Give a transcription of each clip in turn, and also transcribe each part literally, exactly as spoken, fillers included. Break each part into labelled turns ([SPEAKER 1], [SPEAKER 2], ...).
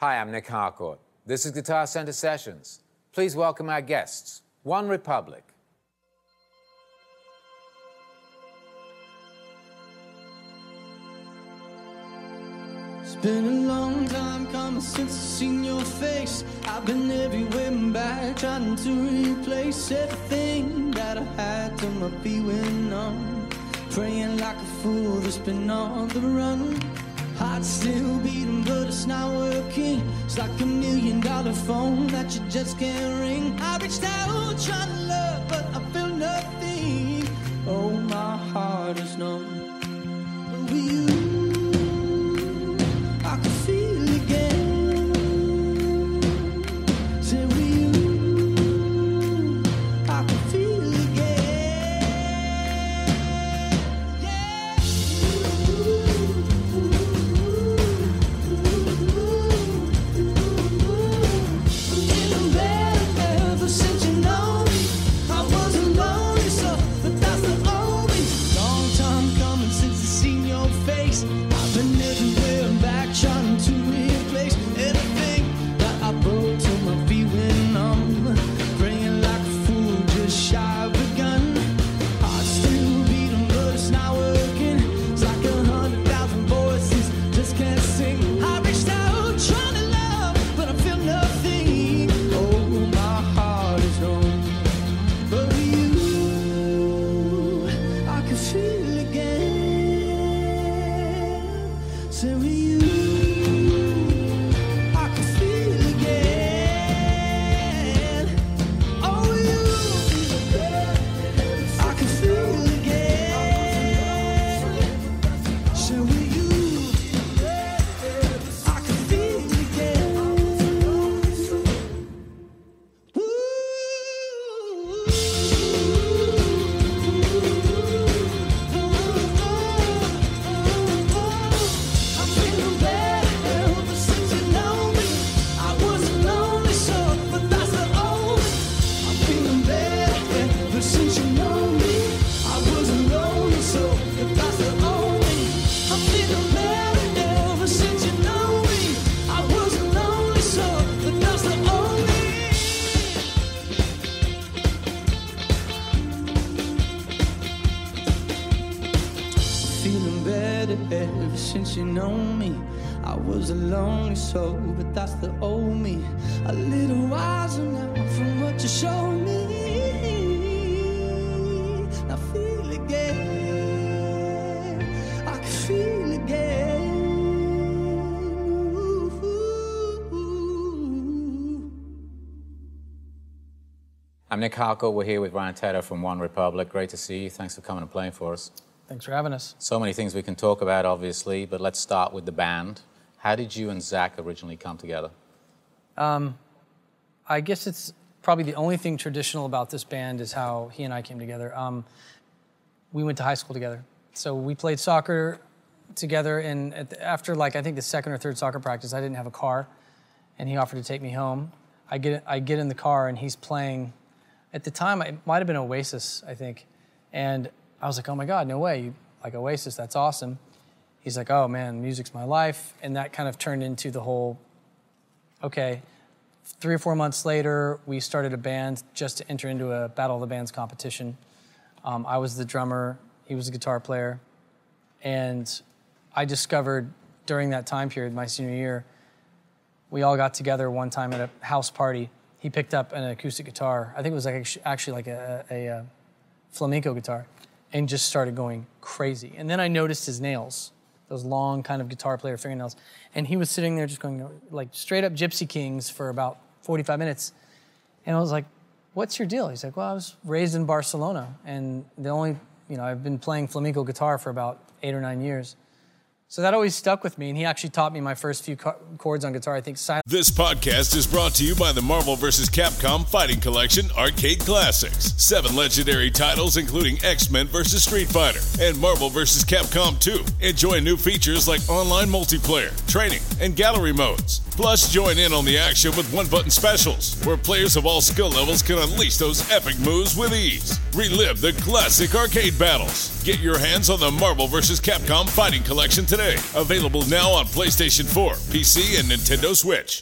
[SPEAKER 1] Hi, I'm Nick Harcourt. This is Guitar Center Sessions. Please welcome our guests, One Republic.
[SPEAKER 2] It's been a long time coming since I've seen your face. I've been everywhere and back, trying to replace everything that I had till my feet went numb. Praying like a fool that's been on the run. Heart still beating, but it's not working. It's like a million dollar phone that you just can't ring. I reached out trying to love, but I feel nothing. Oh, my heart is numb. But with you, I can feel again. Say with you, I can feel again. Yeah. Feeling better ever since you know me. I wasn't lonely, so but that's the only long time coming since I seen your face. I've been everywhere and back trying to replace everything that I broke till my feet went numb. Praying like a fool just shy of a gun. Heart still beating, but it's not working. It's like a hundred thousand voices just can't sing. I reached out trying to love, but I feel nothing. Oh, my heart is numb. But with you, I can feel again. Say with you, I can feel again. Oh, with you, I can feel again. Say with you, I can feel again. I'm feeling better ever since you know me. I wasn't lonely, so but that's the only. I'm feeling better ever since you know me. I wasn't lonely, so but that's the only. I'm feeling better ever since you know me. I wasn't lonely, so but that's the only. Feeling better ever since you know me. I was a lonely soul, but that's the old me. A little wiser now from what you showed me. Now feel again. I can feel again. Ooh.
[SPEAKER 1] I'm Nick Harcourt. We're here with Ryan Tedder from One Republic. Great to see you. Thanks for coming and playing for us.
[SPEAKER 3] Thanks for having us.
[SPEAKER 1] So many things we can talk about, obviously, but let's start with the band. How did you and Zach originally come together?
[SPEAKER 3] Um, I guess it's probably the only thing traditional about this band is how he and I came together. Um, we went to high school together. So we played soccer together, and at the, after, like, I think the second or third soccer practice, I didn't have a car, and he offered to take me home. I get, I get in the car, and he's playing, at the time, it might have been Oasis, I think, and I was like, oh my God, no way, you like Oasis, that's awesome. He's like, oh man, music's my life. And that kind of turned into the whole, okay. Three or four months later, we started a band just to enter into a Battle of the Bands competition. Um, I was the drummer, he was the guitar player. And I discovered during that time period, my senior year, we all got together one time at a house party. He picked up an acoustic guitar. I think it was like actually like a, a, a flamenco guitar. And just started going crazy. And then I noticed his nails, those long kind of guitar player fingernails. And he was sitting there just going like straight up Gypsy Kings for about forty-five minutes. And I was like, what's your deal? He's like, well, I was raised in Barcelona. And the only, you know, I've been playing flamenco guitar for about eight or nine years. So that always stuck with me, and he actually taught me my first few co- chords on guitar, I think. Silent.
[SPEAKER 4] This podcast is brought to you by the Marvel versus. Capcom Fighting Collection Arcade Classics. Seven legendary titles including X-Men versus. Street Fighter and Marvel versus. Capcom two. Enjoy new features like online multiplayer, training, and gallery modes. Plus, join in on the action with one-button specials, where players of all skill levels can unleash those epic moves with ease. Relive the classic arcade battles. Get your hands on the Marvel versus. Capcom Fighting Collection today. Available now on PlayStation four, P C, and Nintendo Switch.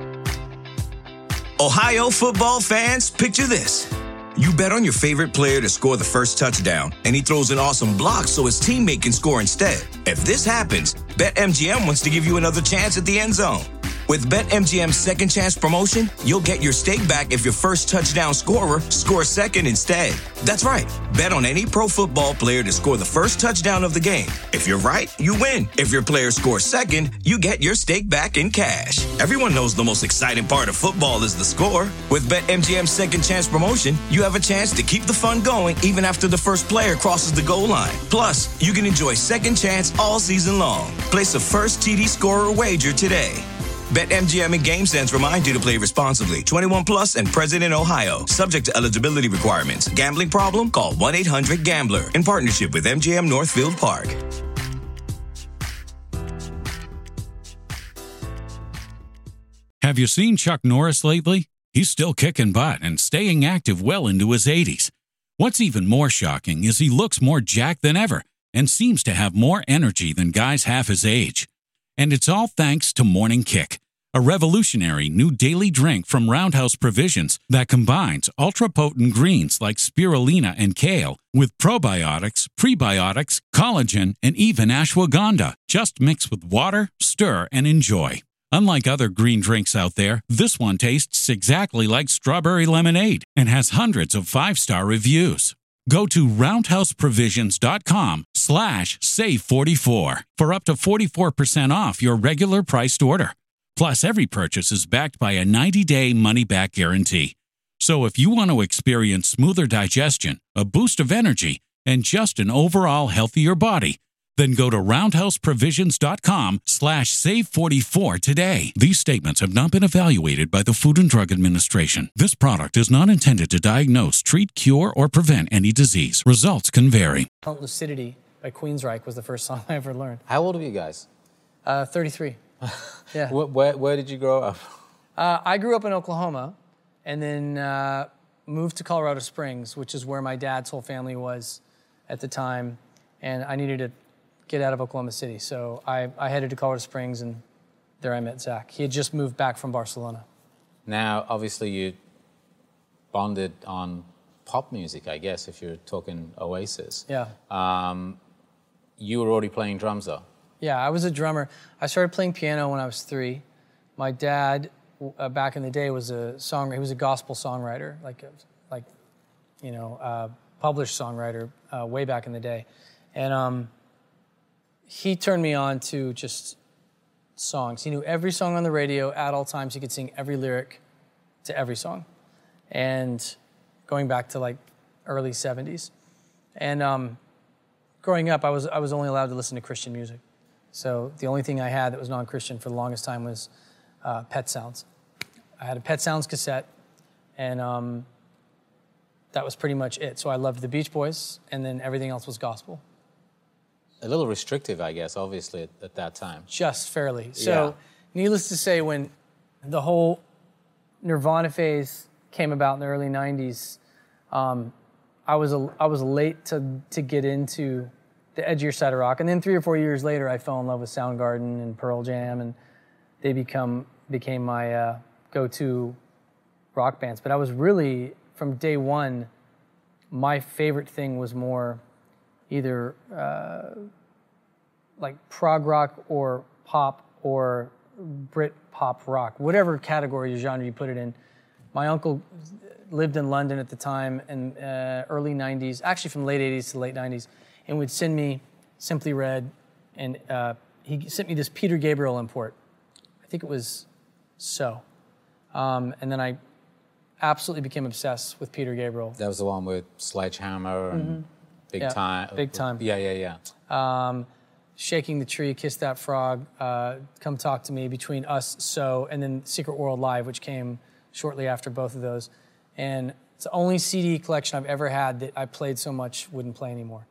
[SPEAKER 5] Ohio football fans, picture this. You bet on your favorite player to score the first touchdown, and he throws an awesome block so his teammate can score instead. If this happens, BetMGM wants to give you another chance at the end zone. With BetMGM's Second Chance promotion, you'll get your stake back if your first touchdown scorer scores second instead. That's right. Bet on any pro football player to score the first touchdown of the game. If you're right, you win. If your player scores second, you get your stake back in cash. Everyone knows the most exciting part of football is the score. With BetMGM's Second Chance promotion, you have a chance to keep the fun going even after the first player crosses the goal line. Plus, you can enjoy Second Chance all season long. Place a first T D scorer wager today. BetMGM and GameSense remind you to play responsibly. twenty-one plus and present in Ohio. Subject to eligibility requirements. Gambling problem? Call one eight hundred gambler. In partnership with M G M Northfield Park.
[SPEAKER 6] Have you seen Chuck Norris lately? He's still kicking butt and staying active well into his eighties. What's even more shocking is he looks more jacked than ever and seems to have more energy than guys half his age. And it's all thanks to Morning Kick, a revolutionary new daily drink from Roundhouse Provisions that combines ultra-potent greens like spirulina and kale with probiotics, prebiotics, collagen, and even ashwagandha. Just mix with water, stir, and enjoy. Unlike other green drinks out there, this one tastes exactly like strawberry lemonade and has hundreds of five-star reviews. Go to roundhouseprovisions.com slash save 44 for up to forty-four percent off your regular priced order. Plus, every purchase is backed by a ninety-day money-back guarantee. So if you want to experience smoother digestion, a boost of energy, and just an overall healthier body, then go to roundhouseprovisions.com slash save 44 today. These statements have not been evaluated by the Food and Drug Administration. This product is not intended to diagnose, treat, cure, or prevent any disease. Results can vary.
[SPEAKER 3] Lucidity by Queensryche was the first song I ever learned.
[SPEAKER 1] How old are you guys?
[SPEAKER 3] Uh, thirty-three. Yeah.
[SPEAKER 1] Where, where, where did you grow up?
[SPEAKER 3] Uh, I grew up in Oklahoma and then uh, moved to Colorado Springs, which is where my dad's whole family was at the time. And I needed to get out of Oklahoma City. So I, I headed to Colorado Springs, and there I met Zach. He had just moved back from Barcelona.
[SPEAKER 1] Now, obviously, you bonded on pop music, I guess, if you're talking Oasis.
[SPEAKER 3] Yeah.
[SPEAKER 1] Um, you were already playing drums, though.
[SPEAKER 3] Yeah, I was a drummer. I started playing piano when I was three. My dad, uh, back in the day, was a song. He was a gospel songwriter, like, a, like, you know, uh, published songwriter uh, way back in the day, and um. He turned me on to just songs. He knew every song on the radio at all times. He could sing every lyric to every song. And going back to like early seventies. And um, growing up, I was I was only allowed to listen to Christian music. So the only thing I had that was non-Christian for the longest time was uh, Pet Sounds. I had a Pet Sounds cassette, and um, that was pretty much it. So I loved the Beach Boys, and then everything else was gospel.
[SPEAKER 1] A little restrictive, I guess, obviously, at, at that time.
[SPEAKER 3] Just fairly. So, yeah. Needless to say, when the whole Nirvana phase came about in the early nineties, um, I was a, I was late to to get into the edgier side of rock. And then three or four years later, I fell in love with Soundgarden and Pearl Jam, and they become became my uh, go-to rock bands. But I was really, from day one, my favorite thing was more either uh, like prog rock or pop or Brit pop rock, whatever category or genre you put it in. My uncle lived in London at the time in uh, early nineties, actually from late eighties to late nineties, and would send me Simply Red, and uh, he sent me this Peter Gabriel import. I think it was So. Um, and then I absolutely became obsessed with Peter Gabriel.
[SPEAKER 1] That was the one with Sledgehammer and mm-hmm. Big
[SPEAKER 3] yeah,
[SPEAKER 1] Time.
[SPEAKER 3] Big Time.
[SPEAKER 1] Yeah, yeah,
[SPEAKER 3] yeah. Um, Shaking the Tree, Kiss That Frog, uh, Come Talk to Me, Between Us, So, and then Secret World Live, which came shortly after both of those. And it's the only C D collection I've ever had that I played so much wouldn't play anymore.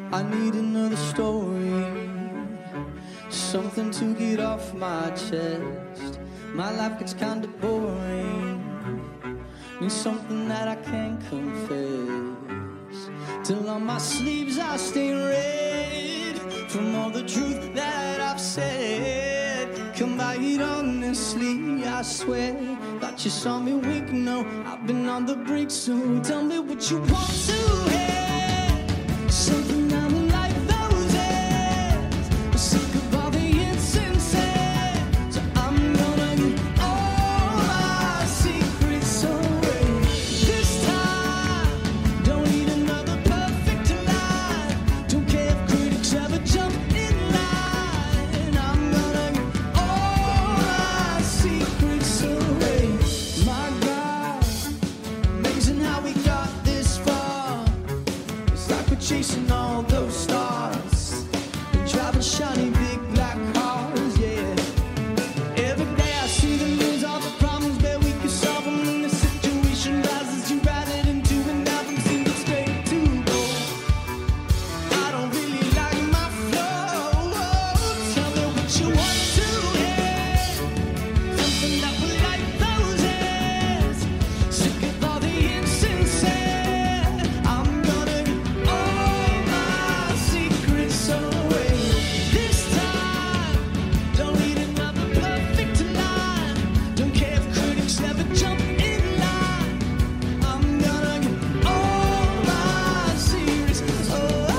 [SPEAKER 2] I need another story, something to get off my chest. My life gets kinda boring, need something that I can confess. Till on my sleeves I stay red from all the truth that I've said. Come by it honestly, I swear. Thought you saw me wink, no, I've been on the brink. So tell me what you want to hear, something I will like those hands. I'm sick of all the insincere, so I'm gonna give all my secrets away. This time, don't need another perfect line. Don't care if critics ever jump in line. I'm gonna give all my secrets away. My God, amazing how we got this far. It's like we're chasing all those stars and driving shiny big black cars, yeah. Every day I see the news, all the problems, but we can solve them. And the situation rises, you ride it into and nothing seems straight to go. I don't really like my flow. Tell me what you want to hear, something that will light those hands. Sick of all the insincere, I'm gonna give all my secrets away. This time, don't need another perfect line. Don't care if critics never jump in line. I'm gonna give all my secrets away.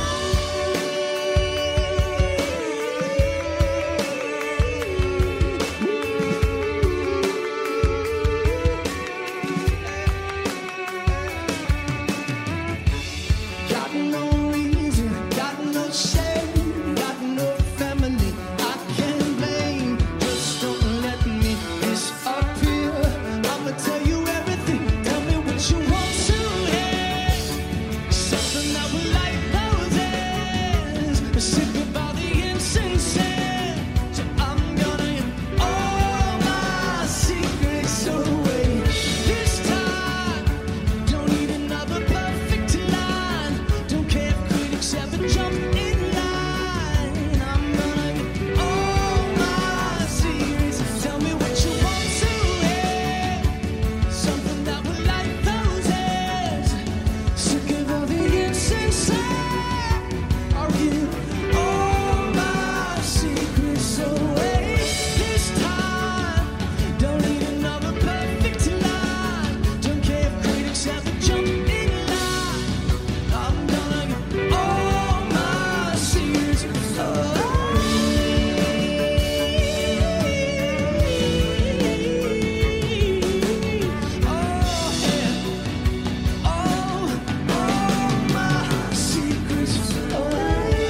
[SPEAKER 2] Got no reason, got no shame, got no family I can't blame. Just don't let me disappear. I'ma tell you everything, tell me what you want to hear, something that will light those hands. I'm sick of all the insincere, so I'm gonna give all my secrets away. This time, don't need another perfect line. Don't care if critics ever jump in line. I'm gonna give all my secrets. Tell me what you want to hear, something that will light those hands. Sick of all the insincere, I'll give all my secrets away. This time, don't need another perfect line. Don't care if critics ever jump in line. I'm gonna give all my secrets away. Oh, yeah. Oh, all my secrets away.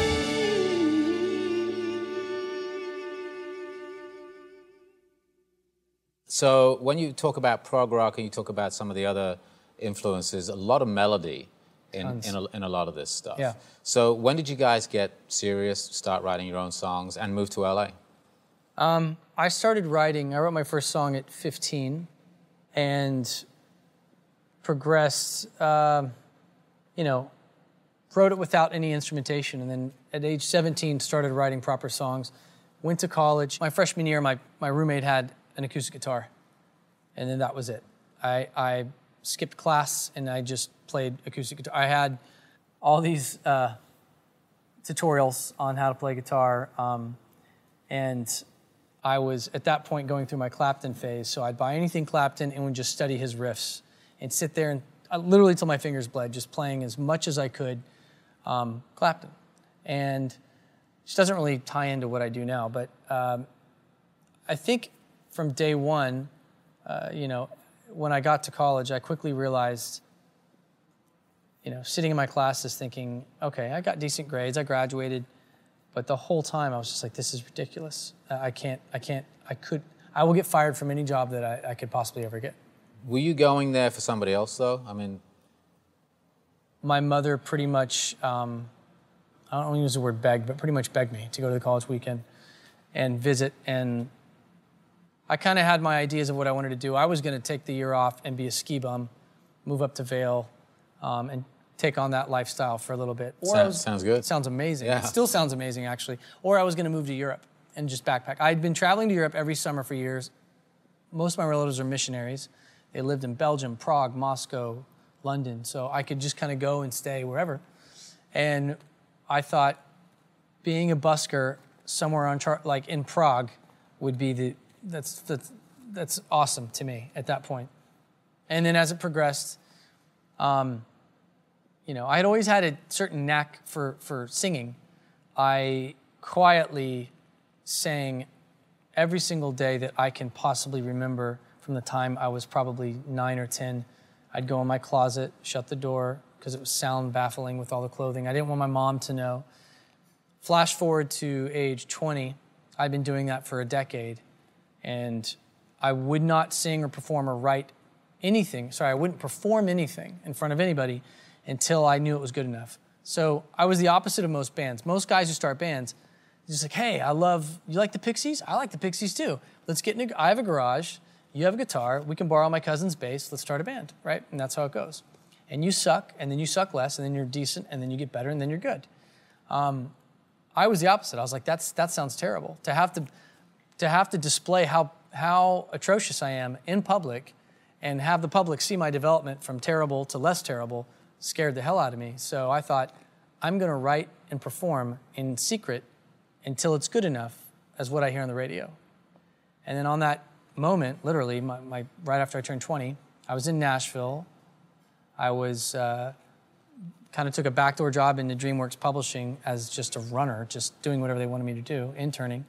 [SPEAKER 1] So when you talk about prog rock and you talk about some of the other influences, a lot of melody in,
[SPEAKER 3] Tons.
[SPEAKER 1] in, a, in a lot of this stuff.
[SPEAKER 3] Yeah.
[SPEAKER 1] So when did you guys get serious, start writing your own songs, and move to L A?
[SPEAKER 3] Um, I started writing, I wrote my first song at fifteen and progressed, um, you know, wrote it without any instrumentation. And then at age seventeen, started writing proper songs. Went to college. My freshman year, my, my roommate had an acoustic guitar. And then that was it. I, I skipped class and I just played acoustic guitar. I had all these uh, tutorials on how to play guitar. Um, and I was, at that point, going through my Clapton phase. So I'd buy anything Clapton and would just study his riffs and sit there and uh, literally till my fingers bled, just playing as much as I could um, Clapton. And which doesn't really tie into what I do now, but um, I think from day one, uh, you know, when I got to college, I quickly realized, you know, sitting in my classes thinking, okay, I got decent grades, I graduated, but the whole time I was just like, this is ridiculous. I can't, I can't, I could, I will get fired from any job that I, I could possibly ever get.
[SPEAKER 1] Were you going there for somebody else, though? I mean,
[SPEAKER 3] My mother pretty much, um, I don't want to use the word beg, but pretty much begged me to go to the college weekend and visit. And I kind of had my ideas of what I wanted to do. I was going to take the year off and be a ski bum, move up to Vail, um, and take on that lifestyle for a little bit. Or
[SPEAKER 1] Sounds-
[SPEAKER 3] I was,
[SPEAKER 1] sounds good.
[SPEAKER 3] Sounds amazing.
[SPEAKER 1] Yeah.
[SPEAKER 3] It still sounds amazing, actually. Or I was going to move to Europe and just backpack. I'd been traveling to Europe every summer for years. Most of my relatives are missionaries. They lived in Belgium, Prague, Moscow, London. So I could just kind of go and stay wherever. And I thought being a busker somewhere on char- like in Prague would be the that's that's that's awesome to me at that point. And then as it progressed, um, you know, I had always had a certain knack for for singing. I quietly sang every single day that I can possibly remember from the time I was probably nine or ten. I'd go in my closet, shut the door, because it was sound baffling with all the clothing. I didn't want my mom to know. Flash forward to age twenty, I've been doing that for a decade, and I would not sing or perform or write anything. Sorry, I wouldn't perform anything in front of anybody until I knew it was good enough. So I was the opposite of most bands. Most guys who start bands, just like, hey, I love, you like the Pixies? I like the Pixies too. Let's get in a, I have a garage, you have a guitar, we can borrow my cousin's bass, let's start a band, right? And that's how it goes. And you suck, and then you suck less, and then you're decent, and then you get better, and then you're good. Um, I was the opposite. I was like, that's that sounds terrible. To have to to have to display how how atrocious I am in public and have the public see my development from terrible to less terrible scared the hell out of me. So I thought, I'm gonna write and perform in secret until it's good enough as what I hear on the radio. And then on that moment, literally, my, my right after I turned twenty, I was in Nashville. I was uh, kind of took a backdoor job into DreamWorks Publishing as just a runner, just doing whatever they wanted me to do, interning.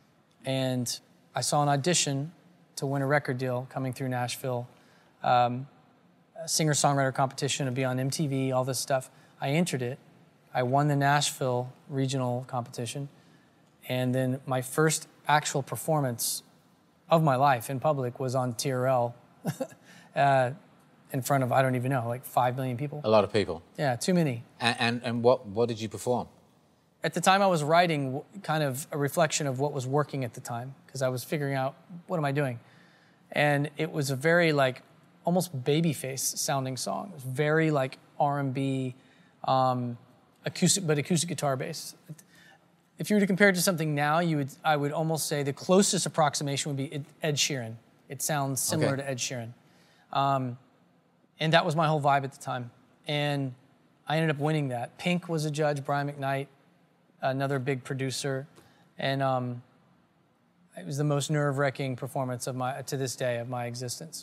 [SPEAKER 3] And I saw an audition to win a record deal coming through Nashville, um, a singer-songwriter competition to be on M T V, all this stuff. I entered it. I won the Nashville regional competition. And then my first actual performance of my life in public was on T R L. uh, in front of, I don't even know, like five million people.
[SPEAKER 1] A lot of people.
[SPEAKER 3] Yeah, too many.
[SPEAKER 1] And, and, and what, what did you perform?
[SPEAKER 3] At the time I was writing kind of a reflection of what was working at the time, because I was figuring out, what am I doing? And it was a very like, almost Babyface sounding song. It was very like R and B, um, acoustic, but acoustic guitar bass. If you were to compare it to something now, you would, I would almost say the closest approximation would be Ed Sheeran. It sounds similar
[SPEAKER 1] Okay.
[SPEAKER 3] to Ed Sheeran. Um, And that was my whole vibe at the time. And I ended up winning that. Pink was a judge, Brian McKnight, another big producer. And um, it was the most nerve-wracking performance of my, to this day, of my existence.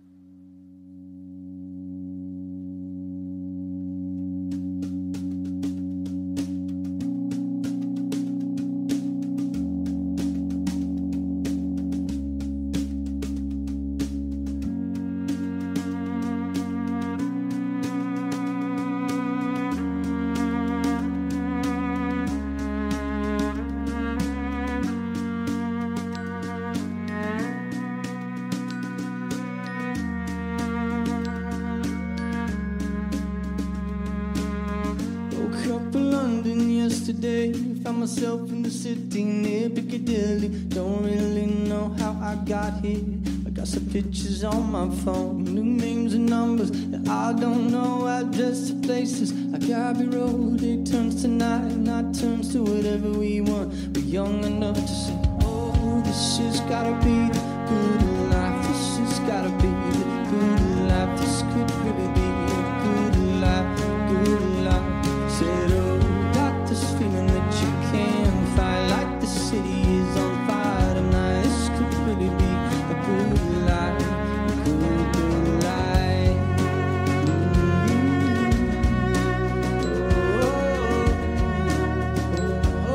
[SPEAKER 2] Woke up in London yesterday, found myself in the city near Piccadilly. Don't really know how I got here. I got some pictures on my phone, new names and numbers that I don't know, address to places like Abbey Road. It turns to night, night turns to whatever we want. We're young enough to say, oh, this has gotta be the good life. This has gotta be the good life. This could really be a good life, good life. Said, oh, got this feeling that you can't fight, like the city is on fire tonight. This could really be a good life, a good, good life. Mm-hmm. Oh,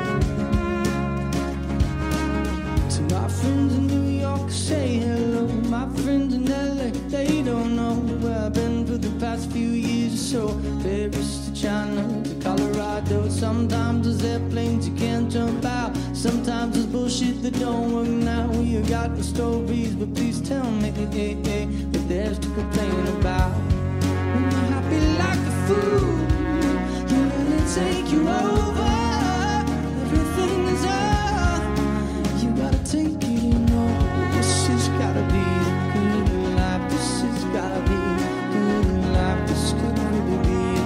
[SPEAKER 2] oh, oh. To my friends in New York, say hello. My friends in L A, they don't know where I've been for the past few years or so. Paris to China to Colorado. Sometimes there's airplanes you can't jump out. Sometimes there's bullshit that don't work now. We got the stories, but please tell me, hey, hey, what there's to complain about. When you're happy like a fool, you let it take you over. Everything is up. You gotta take it, you know. This has gotta be the good life. This has gotta be the good life. This could really be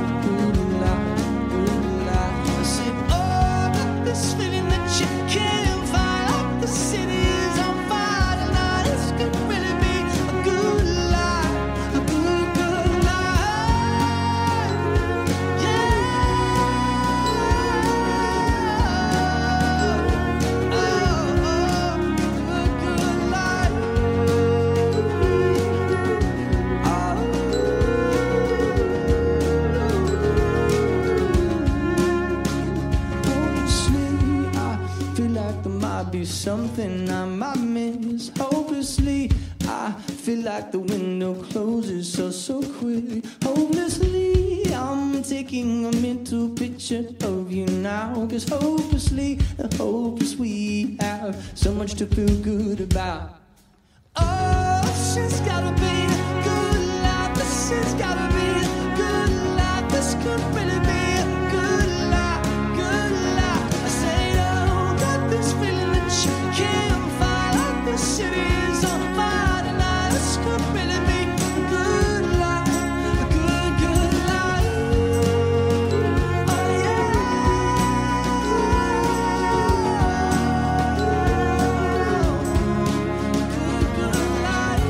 [SPEAKER 2] be something I might miss hopelessly. I feel like the window closes so, so quick. Hopelessly, I'm taking a mental picture of you now. Cause hopelessly, hopeless we have so much to feel good about. Oh, she's gotta be a good life. This has gotta be a good life. This could really be a good life, good life. I say, oh, got this feeling that you can't find. Like this city is on fire tonight. This could really be a good life, a good, good life. Oh, yeah. Good, good life.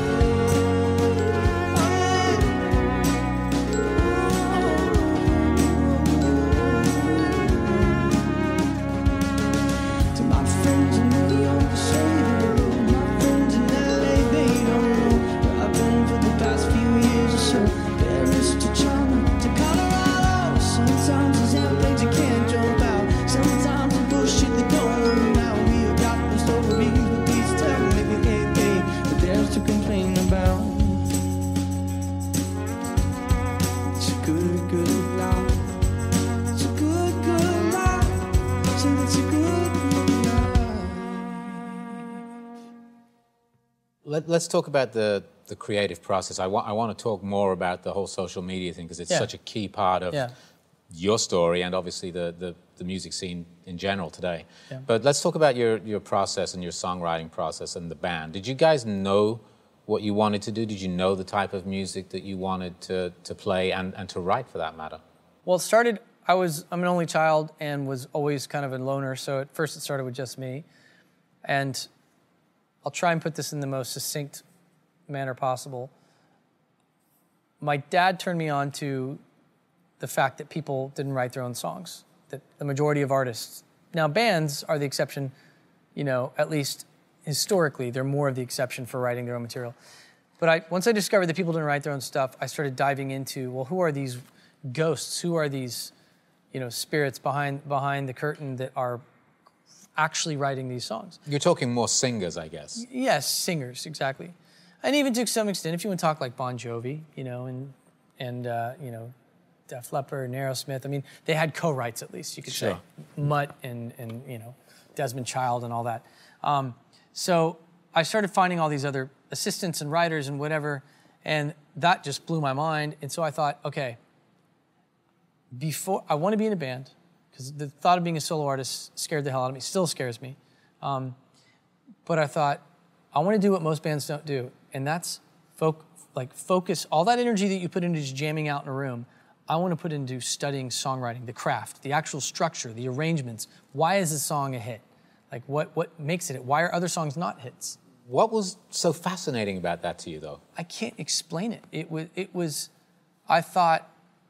[SPEAKER 2] To my friends in New York, say hello. My friends in L A, they don't know where I've been for the past few years or so. Paris to China to Colorado. Sometimes there's airplanes you can't jump out. Sometimes the bullshit that don't work out. We have got no stories, but please tell me, hey, hey, but there's to complain about. It's a good, good life. It's a good, good life. So it's a good, good life.
[SPEAKER 1] Let, let's talk about the, the creative process. I, wa- I want to talk more about the whole social media thing because it's
[SPEAKER 3] Yeah.
[SPEAKER 1] such a key part of
[SPEAKER 3] Yeah.
[SPEAKER 1] your story and obviously the, the, the music scene in general today.
[SPEAKER 3] Yeah.
[SPEAKER 1] But let's talk about your, your process and your songwriting process and the band. Did you guys know what you wanted to do? Did you know the type of music that you wanted to, to play and, and to write for that matter?
[SPEAKER 3] Well, it started, I was, I'm an only child and was always kind of a loner, so at first it started with just me. And I'll try and put this in the most succinct manner possible. My dad turned me on to the fact that people didn't write their own songs, that the majority of artists, now bands are the exception, you know, at least historically, they're more of the exception for writing their own material. But I, once I discovered that people didn't write their own stuff, I started diving into, well, who are these ghosts? Who are these, you know, spirits behind behind the curtain that are actually writing these songs?
[SPEAKER 1] You're talking more singers, I guess.
[SPEAKER 3] Yes, singers, exactly. And even to some extent, if you want to talk like Bon Jovi, you know, and, and uh, you know, Def Leppard and Aerosmith, I mean, they had co-writes at least, you could
[SPEAKER 1] Sure.
[SPEAKER 3] say. Mutt and, and, you know, Desmond Child and all that. Um, so I started finding all these other assistants and writers and whatever, and that just blew my mind. And so I thought, okay, before I want to be in a band, because the thought of being a solo artist scared the hell out of me, still scares me. Um, but I thought, I want to do what most bands don't do, and that's foc- like focus all that energy that you put into just jamming out in a room. I want to put into studying songwriting, the craft, the actual structure, the arrangements. Why is a song a hit? Like what what makes it? Why are other songs not hits?
[SPEAKER 1] What was so fascinating about that to you, though?
[SPEAKER 3] I can't explain it. It was it was. I thought.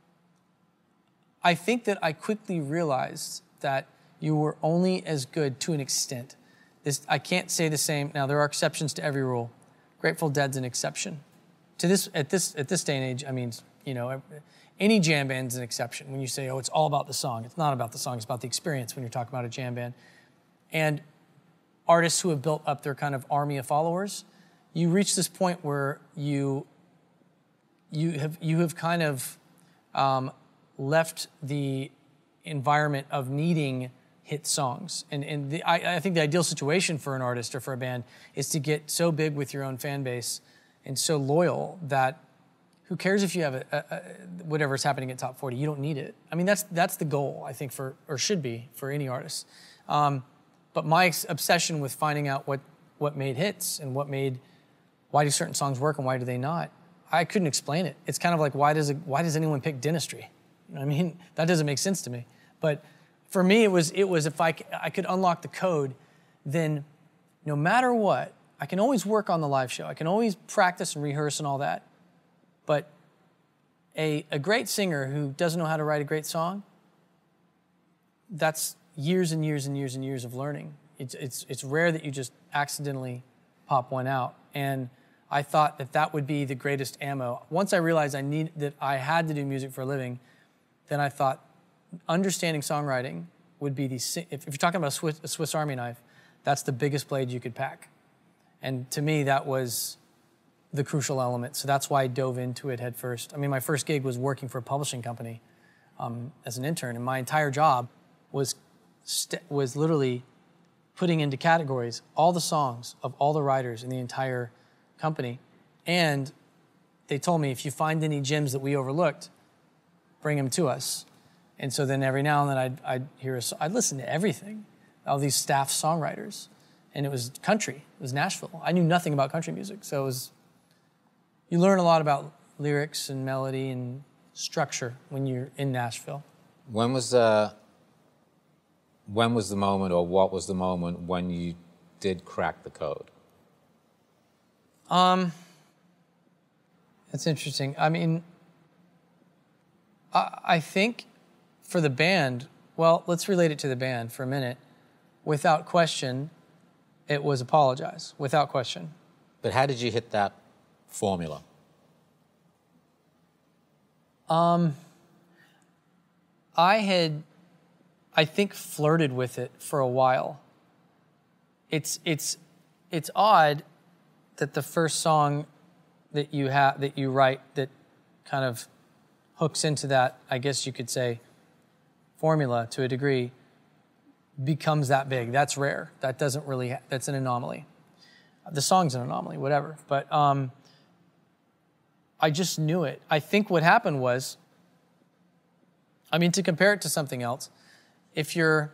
[SPEAKER 3] I think that I quickly realized that you were only as good to an extent. This, I can't say the same. Now, there are exceptions to every rule. Grateful Dead's an exception. To this, at this, at this day and age, I mean, you know, any jam band's an exception. When you say, oh, it's all about the song. It's not about the song. It's about the experience when you're talking about a jam band. And artists who have built up their kind of army of followers, you reach this point where you, you have, you have kind of um, left the environment of needing hit songs. And, and the, I, I think the ideal situation for an artist or for a band is to get so big with your own fan base and so loyal that who cares if you have a, a, a, whatever's happening at Top forty? You don't need it. I mean, that's that's the goal, I think, for or should be for any artist. Um, but my ex- obsession with finding out what, what made hits and what made, why do certain songs work and why do they not, I couldn't explain it. It's kind of like, why does it, why does anyone pick Dentistry? You know what I mean? That doesn't make sense to me. But for me, it was, it was if I, c- I could unlock the code, then no matter what, I can always work on the live show. I can always practice and rehearse and all that. But a, a great singer who doesn't know how to write a great song, that's years and years and years and years of learning. It's, it's, it's rare that you just accidentally pop one out. And I thought that that would be the greatest ammo. Once I realized I need that I had to do music for a living, then I thought understanding songwriting would be the, if, if you're talking about a Swiss, a Swiss Army knife, That's the biggest blade you could pack. And to me, that was the crucial element. So that's why I dove into it head first. I mean, my first gig was working for a publishing company um, as an intern, and my entire job was st- was literally putting into categories all the songs of all the writers in the entire company. And they told me, if you find any gems that we overlooked, bring them to us. And so then every now and then I'd, I'd hear a song. I'd listen to everything, all these staff songwriters. And it was country, it was Nashville. I knew nothing about country music. So it was, you learn a lot about lyrics and melody and structure when you're in Nashville.
[SPEAKER 1] When was, uh, when was the moment, or what was the moment when you did crack the code?
[SPEAKER 3] Um, That's interesting. I mean, I, I think for the band, well, let's relate it to the band for a minute. Without question, it was Apologize, without question.
[SPEAKER 1] But how did you hit that formula?
[SPEAKER 3] Um, I had, I think, flirted with it for a while. It's it's it's odd that the first song that you have that you write that kind of hooks into that, I guess you could say, formula to a degree, becomes that big. That's rare. That doesn't really. Ha- that's an anomaly. The song's an anomaly, whatever. But um, I just knew it. I think what happened was, I mean, to compare it to something else, if you're,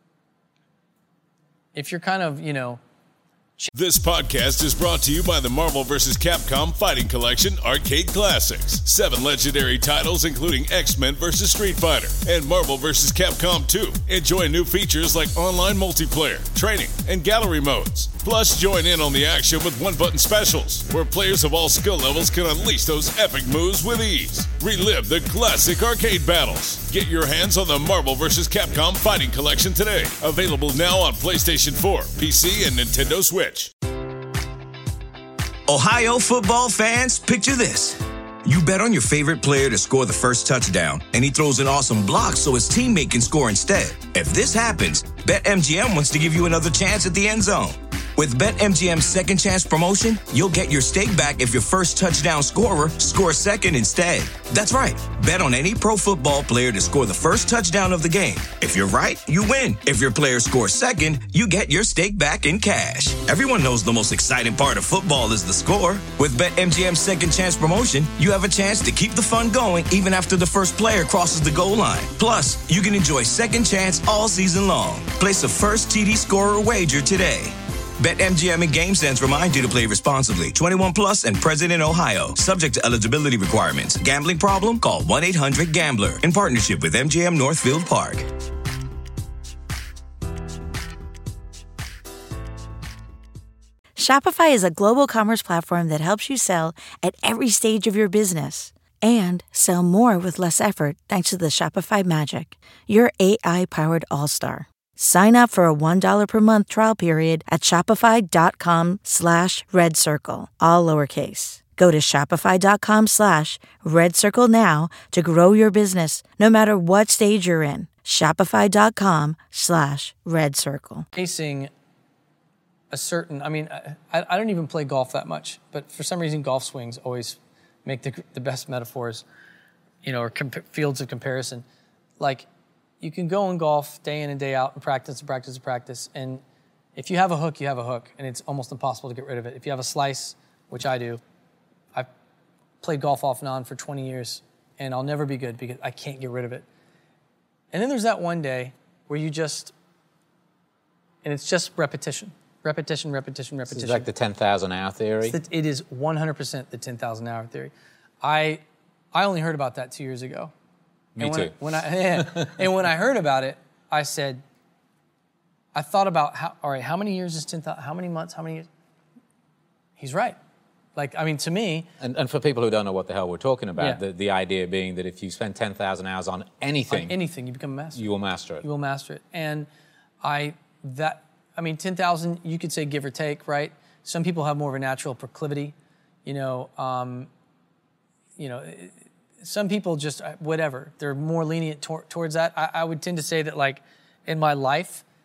[SPEAKER 3] if you're kind of, you know.
[SPEAKER 4] This podcast is brought to you by the Marvel versus. Capcom Fighting Collection Arcade Classics. Seven legendary titles including X-Men versus. Street Fighter and Marvel versus. Capcom two. Enjoy new features like online multiplayer, training, and gallery modes. Plus, join in on the action with one-button specials, where players of all skill levels can unleash those epic moves with ease. Relive the classic arcade battles. Get your hands on the Marvel versus. Capcom Fighting Collection today. Available now on PlayStation four, P C, and Nintendo Switch.
[SPEAKER 5] Ohio football fans, picture this. You bet on your favorite player to score the first touchdown, and he throws an awesome block so his teammate can score instead. If this happens, BetMGM wants to give you another chance at the end zone. With BetMGM's Second Chance promotion, you'll get your stake back if your first touchdown scorer scores second instead. That's right. Bet on any pro football player to score the first touchdown of the game. If you're right, you win. If your player scores second, you get your stake back in cash. Everyone knows the most exciting part of football is the score. With BetMGM's Second Chance promotion, you have a chance to keep the fun going even after the first player crosses the goal line. Plus, you can enjoy Second Chance all season long. Place a first T D scorer wager today. BetMGM and GameSense remind you to play responsibly. twenty-one plus and present in Ohio. Subject to eligibility requirements. Gambling problem? Call one eight hundred gambler. In partnership with M G M Northfield Park.
[SPEAKER 7] Shopify is a global commerce platform that helps you sell at every stage of your business. And sell more with less effort thanks to the Shopify Magic, your A I-powered all-star. Sign up for a one dollar per month trial period at shopify.com slash red circle, all lowercase. Go to shopify.com slash red circle now to grow your business, no matter what stage you're in. Shopify.com slash red circle.
[SPEAKER 3] Facing a certain, I mean, I, I don't even play golf that much, but for some reason golf swings always make the, the best metaphors, you know, or comp- fields of comparison. Like, you can go and golf day in and day out and practice and practice and practice. And if you have a hook, you have a hook. And it's almost impossible to get rid of it. If you have a slice, which I do, I've played golf off and on for twenty years. And I'll never be good because I can't get rid of it. And then there's that one day where you just, and it's just repetition. Repetition, repetition, repetition.
[SPEAKER 1] It's like the ten thousand hour theory?
[SPEAKER 3] It's the, it is one hundred percent the ten thousand hour theory. I I only heard about that two years ago.
[SPEAKER 1] Me
[SPEAKER 3] and when
[SPEAKER 1] too.
[SPEAKER 3] I, when I, yeah, and when I heard about it, I said, I thought about, how, all right, how many years is ten thousand, how many months, how many years? He's right. Like, I mean, to me.
[SPEAKER 1] And, and for people who don't know what the hell we're talking about,
[SPEAKER 3] Yeah.
[SPEAKER 1] the, the idea being that if you spend ten thousand hours on anything,
[SPEAKER 3] On anything, you become a master.
[SPEAKER 1] you will master it.
[SPEAKER 3] You will master it. And I, that, I mean, ten thousand, you could say give or take, right? Some people have more of a natural proclivity, you know, um, you know, some people just, whatever, they're more lenient tor- towards that. I, I would tend to say that, like, in my life,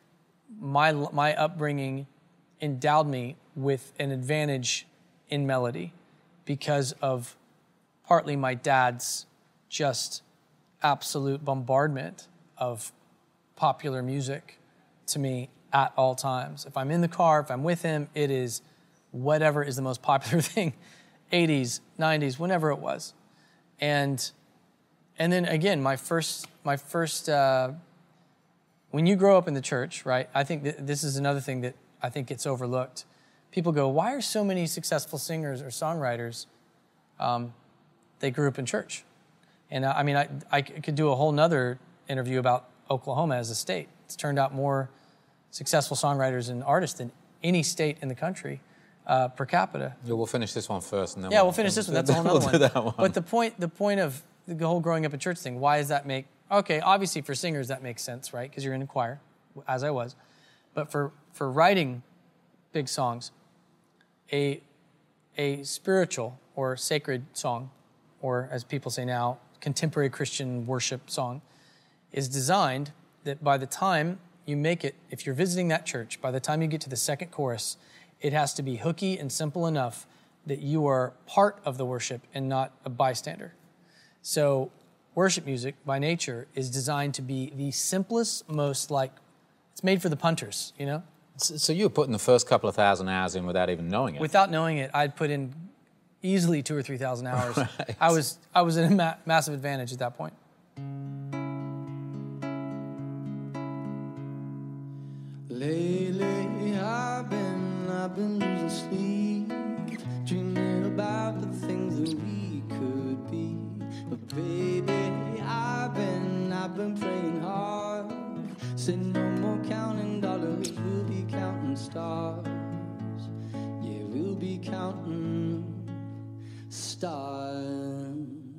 [SPEAKER 3] my my upbringing endowed me with an advantage in melody because of partly my dad's just absolute bombardment of popular music to me at all times. If I'm in the car, if I'm with him, it is whatever is the most popular thing, eighties, nineties, whenever it was. And and then again, my first, my first uh, when you grow up in the church, right, I think th- this is another thing that I think gets overlooked. People go, why are so many successful singers or songwriters, um, they grew up in church? And uh, I mean, I, I could do a whole nother interview about Oklahoma as a state. It's turned out more successful songwriters and artists than any state in the country uh, per capita.
[SPEAKER 1] Yeah, we'll finish this one first. And then
[SPEAKER 3] yeah,
[SPEAKER 1] we'll,
[SPEAKER 3] we'll finish this one. That's a whole
[SPEAKER 1] we'll
[SPEAKER 3] nother
[SPEAKER 1] do
[SPEAKER 3] one.
[SPEAKER 1] that one.
[SPEAKER 3] But the point, the point of the whole growing up in church thing, why does that make, okay, obviously for singers that makes sense, right? Because you're in a choir, as I was. But for, for writing big songs, a, a spiritual or sacred song, or as people say now, contemporary Christian worship song, is designed that by the time you make it, if you're visiting that church, by the time you get to the second chorus, it has to be hooky and simple enough that you are part of the worship and not a bystander. So worship music, by nature, is designed to be the simplest, most like, it's made for the punters, you know?
[SPEAKER 1] So, so you were putting the first couple of thousand hours in without even knowing it?
[SPEAKER 3] Without knowing it, I'd put in easily two or three thousand hours.
[SPEAKER 1] Right.
[SPEAKER 3] I was I was in a ma- massive advantage at that point.
[SPEAKER 2] Lately I've been, I've been losing sleep, dreaming about the things that we could be. But baby, I've been, I've been praying hard. Said no more counting dollars, we'll be counting stars. Yeah, we'll be counting stars.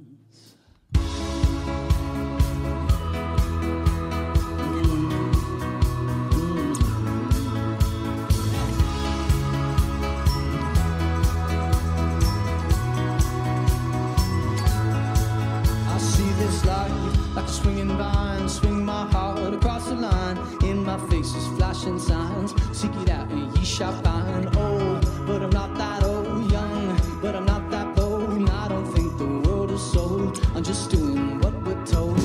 [SPEAKER 2] Like a swinging vine, swing my heart across the line. In my face is flashing signs. Seek it out and ye shall find. Old, but I'm not that old. Young, but I'm not that bold. And I don't think the world is sold. I'm just doing what we're told.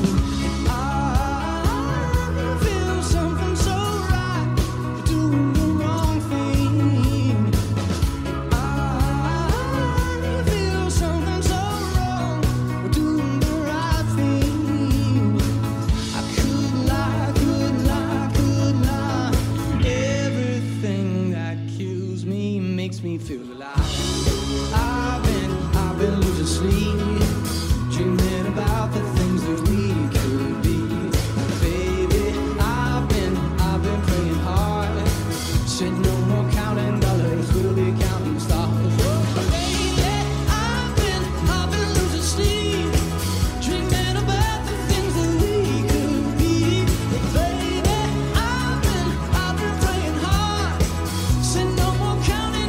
[SPEAKER 2] I feel something so right for doing the wrong thing. I feel something so wrong for doing the right thing. Me feel alive. I've been, I've been losing sleep, dreaming about the things that we could be. Baby, I've been, I've been praying hard. Said no more counting dollars, we'll be counting stars. Baby, I've been, I've been losing sleep, dreaming about the things that we could be. Baby, I've been, I've been praying hard. Said no more counting.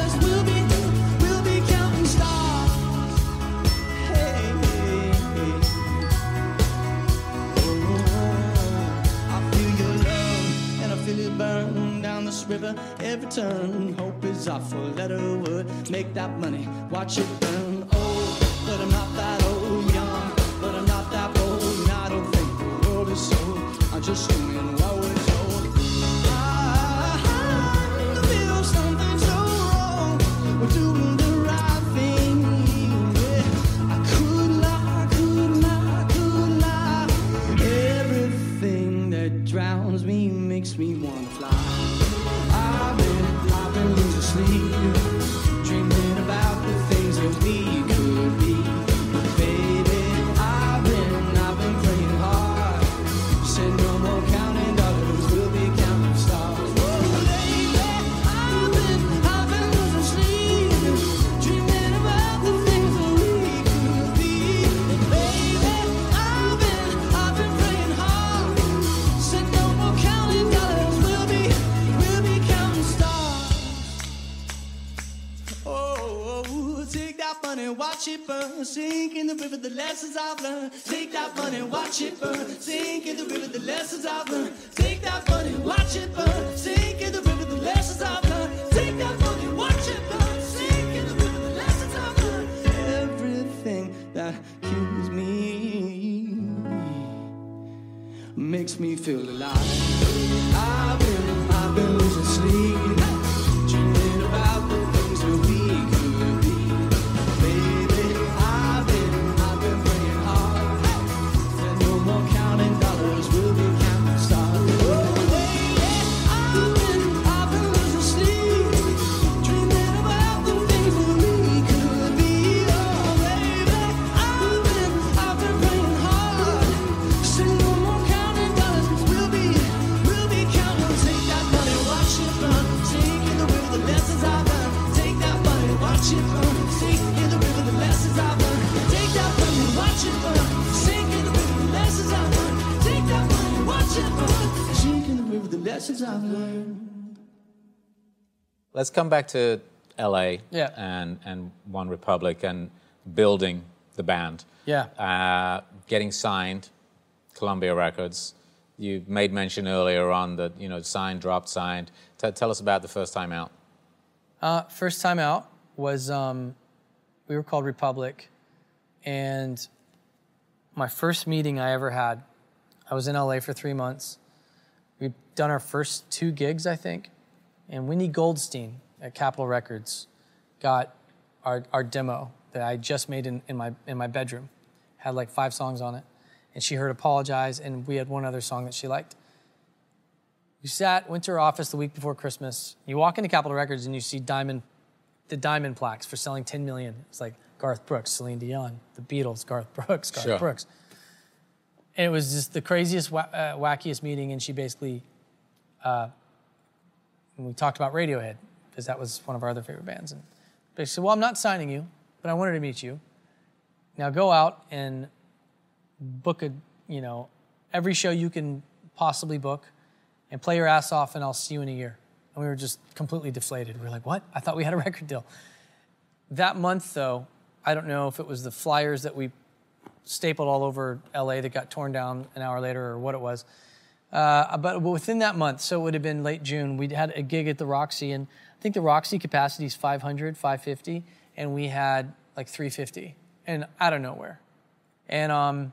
[SPEAKER 2] Burn down this river every turn. Hope is awful, let her wood. Make that money, watch it burn. Old, but I'm not that old. Young, but I'm not that bold. And I don't think the world is sold. I'm just doing what we're told. I, I feel something so wrong. We're doing the right thing. Yeah. I could lie, could lie, could lie. Everything that drowns me makes me want to fly. I've been, I've been losing sleep, dreaming about the things that we could be. But baby, I've been, I've been praying hard. Said no more counting dollars, we'll be counting stars. Baby, I've been, I've been losing sleep, dreaming about the things that we could be. And baby, I've been, I've been praying hard. Said no more counting dollars, we'll be, we'll be counting stars. Oh, take that money, watch it burn. Sink in the river, the lessons I've learned. Take that money, watch it burn. Sink in the river, the lessons I've learned. Take that money, watch it burn. feel alive. I've been, I've been losing sleep, dreaming about the things that we could be. Baby, I've been, I've been praying hard that no more counting dollars, will be counting stars. Oh, baby, I've been, I've been losing sleep, dreaming about the things that we could be. Oh, baby, I've been, I've been praying hard, say no more counting dollars, we'll be, we'll be counting. Take that money, watch it run, sink in the river, the lessons I've learned. Take that money, watch it run, sink in the river, the lessons I've learned. Take that money, watch it run, sink in the river, the lessons I've learned. Take that money, watch it run, sink in the river, the lessons I've learned.
[SPEAKER 1] Let's come back to L A
[SPEAKER 3] Yeah.
[SPEAKER 1] and, and One Republic and building the band.
[SPEAKER 3] Yeah.
[SPEAKER 1] Uh, getting signed, Columbia Records. You made mention earlier on that, you know, signed, dropped, signed. T- tell us about the first time out.
[SPEAKER 3] Uh, first time out was, um, we were called Republic, and my first meeting I ever had, I was in L A for three months. We'd done our first two gigs, I think, and Wendy Goldstein at Capitol Records got our, our demo that I just made in, in my in my bedroom. Had like five songs on it, and she heard Apologize, and we had one other song that she liked. You sat, went to her office the week before Christmas. You walk into Capitol Records and you see diamond, the diamond plaques for selling ten million. It's like Garth Brooks, Celine Dion, the Beatles, Garth Brooks, Garth
[SPEAKER 1] Sure.
[SPEAKER 3] Brooks. And it was just the craziest, wa- uh, wackiest meeting. And she basically, uh, and we talked about Radiohead because that was one of our other favorite bands. And basically said, well, I'm not signing you, but I wanted to meet you. Now go out and book a, you know, every show you can possibly book and play your ass off, and I'll see you in a year. And we were just completely deflated. We were like, what? I thought we had a record deal. That month, though, I don't know if it was the flyers that we stapled all over L A that got torn down an hour later or what it was. Uh, but within that month, so it would have been late June, we had a gig at the Roxy, and I think the Roxy capacity is five hundred, five fifty, and we had like three fifty, and out of nowhere. And um,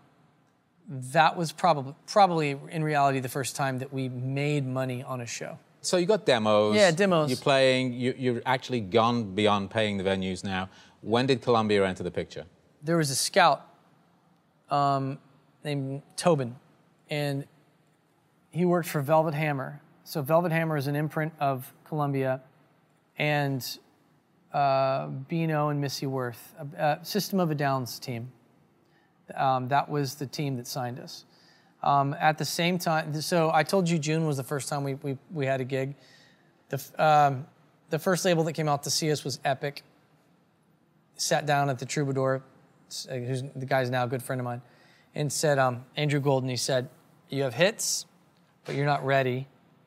[SPEAKER 3] that was probably, probably in reality the first time that we made money on a show.
[SPEAKER 1] So you got demos.
[SPEAKER 3] Yeah, demos.
[SPEAKER 1] You're playing. You, you're actually gone beyond paying the venues now. When did Columbia enter the picture?
[SPEAKER 3] There was a scout um, named Tobin, and he worked for Velvet Hammer. So Velvet Hammer is an imprint of Columbia, and uh, Beano and Missy Worth, a, a System of a Down's team. Um, that was the team that signed us. Um, at the same time, so I told you June was the first time we we, we had a gig. The, um, the first label that came out to see us was Epic. Sat down at the Troubadour, who's the guy's now a good friend of mine, and said, um, Andrew Golden, he said, you have hits, but you're not ready.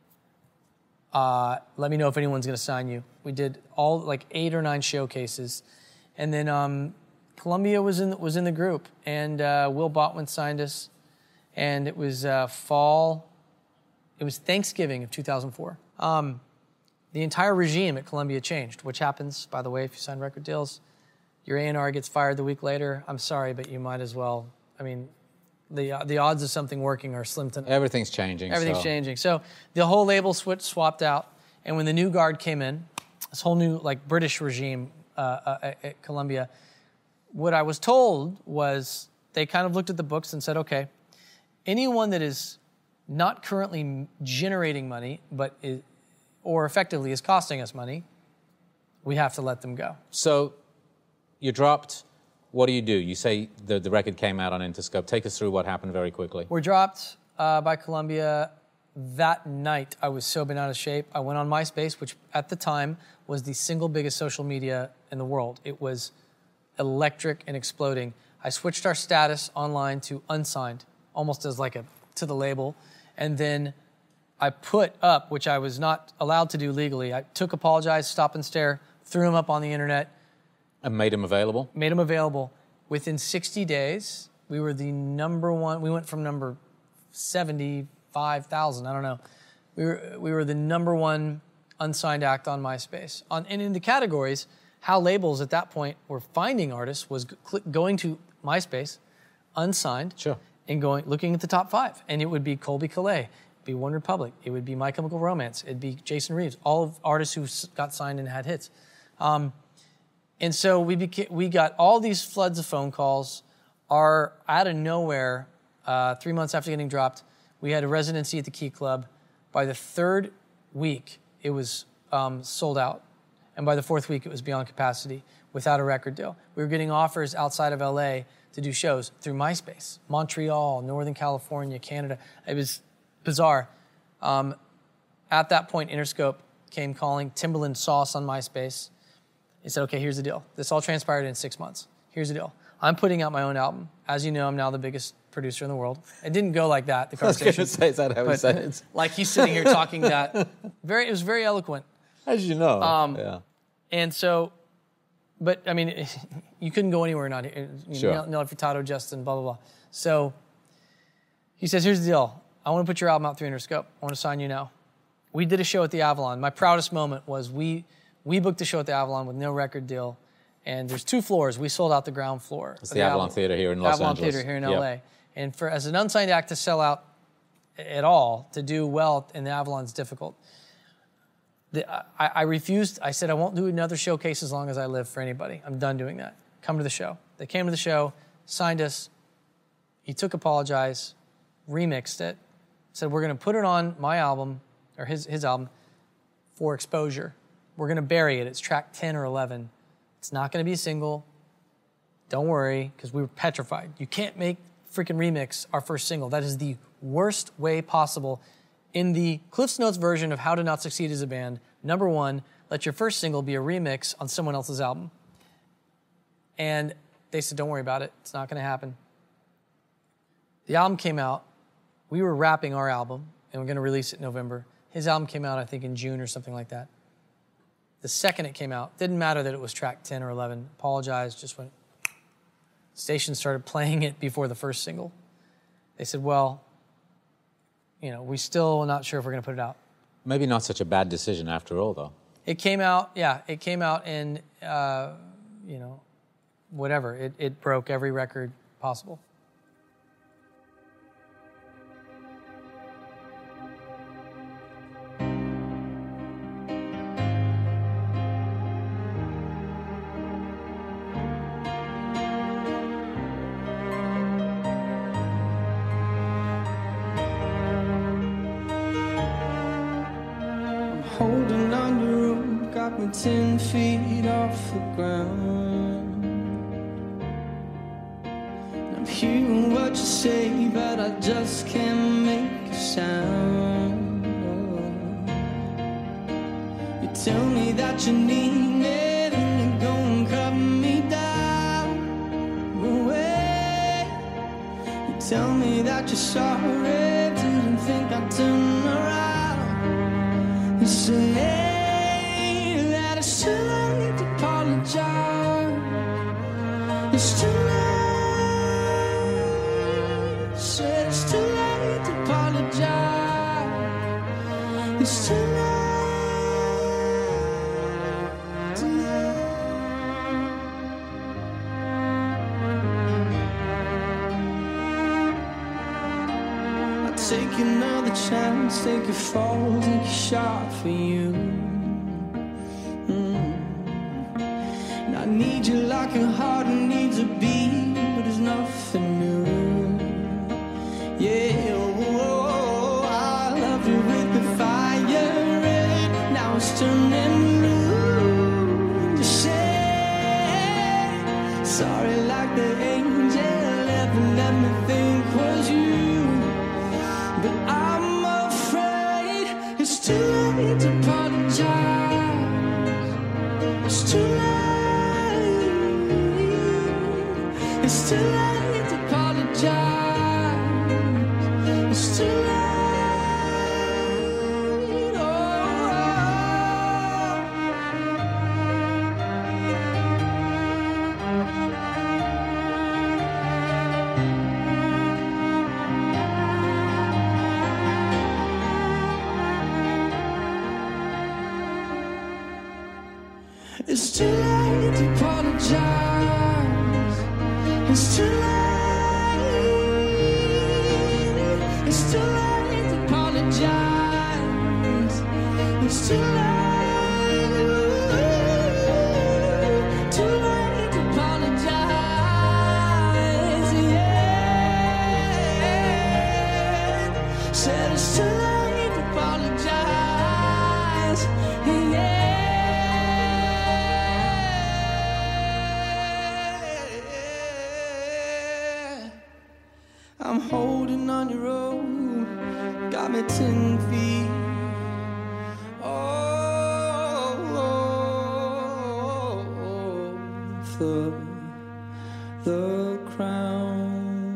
[SPEAKER 3] Uh, let me know if anyone's gonna sign you. We did all like eight or nine showcases, and then um, Columbia was in was in the group, and uh, Will Botwin signed us, and it was uh, fall. It was Thanksgiving of two thousand four. Um, the entire regime at Columbia changed, which happens, by the way, if you sign record deals. Your A and R gets fired the week later. I'm sorry, but you might as well. I mean, the uh, the odds of something working are slim to none.
[SPEAKER 1] Everything's changing.
[SPEAKER 3] Everything's
[SPEAKER 1] so.
[SPEAKER 3] changing. So the whole label switch swapped out, and when the new guard came in, this whole new like British regime uh, uh, at, at Columbia, what I was told was they kind of looked at the books and said, okay, anyone that is not currently generating money, but is, or effectively is costing us money, we have to let them go.
[SPEAKER 1] So you dropped. What do you do? You say the, the record came out on Interscope. Take us through what happened very quickly.
[SPEAKER 3] We're dropped uh, by Columbia. That night, I was so bent out of shape. I went on MySpace, which at the time was the single biggest social media in the world. It was electric and exploding. I switched our status online to unsigned, almost as like a to the label. And then I put up, which I was not allowed to do legally, I took Apologize, Stop and Stare, threw them up on the internet.
[SPEAKER 1] And made them available?
[SPEAKER 3] Made them available. Within sixty days, we were the number one. We went from number seventy-five thousand, I don't know. We were we were the number one unsigned act on MySpace. On, and in the categories, how labels at that point were finding artists was g- going to MySpace, unsigned,
[SPEAKER 1] Sure.
[SPEAKER 3] and going, looking at the top five, and it would be Colby Calais, it'd be One Republic, it would be My Chemical Romance, it'd be Jason Reeves, all of artists who s- got signed and had hits. Um, and so we beca- we got all these floods of phone calls. Our, out of nowhere, uh, three months after getting dropped, we had a residency at the Key Club. By the third week, it was um, sold out. And by the fourth week, it was beyond capacity without a record deal. We were getting offers outside of L A to do shows through MySpace, Montreal, Northern California, Canada. It was bizarre. Um, at that point, Interscope came calling. Timbaland saw us on MySpace. He said, okay, here's the deal. This all transpired in six months. Here's the deal. I'm putting out my own album. As you know, I'm now the biggest producer in the world. It didn't go like that, the conversation.
[SPEAKER 1] I was going to say, is that how he said it?
[SPEAKER 3] Like he's sitting here talking that. Very, it was very eloquent.
[SPEAKER 1] As you know,
[SPEAKER 3] Um,
[SPEAKER 1] yeah.
[SPEAKER 3] And so, but I mean, you couldn't go anywhere not you
[SPEAKER 1] Sure.
[SPEAKER 3] know, Nelly Furtado, Justin, blah, blah, blah. So he says, here's the deal. I want to put your album out through Interscope. I want to sign you now. We did a show at the Avalon. My proudest moment was we we booked a show at the Avalon with no record deal. And there's two floors. We sold out the ground floor.
[SPEAKER 1] It's the Avalon Theater here in Los
[SPEAKER 3] Avalon
[SPEAKER 1] Angeles.
[SPEAKER 3] Theater here in
[SPEAKER 1] Yep.
[SPEAKER 3] L A. And for as an unsigned act to sell out at all, to do well in the Avalon is difficult. The, I, I refused. I said, I won't do another showcase as long as I live for anybody. I'm done doing that. Come to the show. They came to the show, signed us. He took Apologize, remixed it, said, we're going to put it on my album, or his, his album, for exposure. We're going to bury it. It's track ten or eleven. It's not going to be a single. Don't worry, because we were petrified. You can't make freaking remix our first single. That is the worst way possible. In the Cliff's Notes version of How to Not Succeed as a Band, number one, let your first single be a remix on someone else's album. And they said, don't worry about it. It's not going to happen. The album came out. We were wrapping our album, and we're going to release it in November. His album came out, I think, in June or something like that. The second it came out, didn't matter that it was track ten or eleven. Apologize, just went. Stations started playing it before the first single. They said, well, you know, we still not sure if we're going to put it out.
[SPEAKER 1] Maybe not such a bad decision after all, though.
[SPEAKER 3] It came out, yeah, it came out in, uh, you know, whatever. It, it broke every record possible.
[SPEAKER 2] Holding on your rope, got me ten feet off the ground. And I'm hearing what you say, but I just can't make a sound. Oh. You tell me that you need me, and you go and cut me down. Away. You tell me that you're sorry, didn't think I'd turn around. You say that it's too late to apologize. It's too late. Say it's too late to apologize. It's too late. Too late. I'll take another chance, take a fall, take a shot for you. Mm. And I need you like a heart needs a beat, but there's nothing new. Yeah, oh, oh, oh, I love you with the fire red. Now it's turning blue. You say sorry like the angel ever let me think was you. But I'm afraid it's too late to apologize. It's too late. It's too late to apologize. It's too late. It's too late to apologize. It's too late. it's too late, too late to apologize, yeah. Said it's too late to apologize, yeah. I'm holding on your road, got me ten feet. Oh, oh, oh, the, the crown.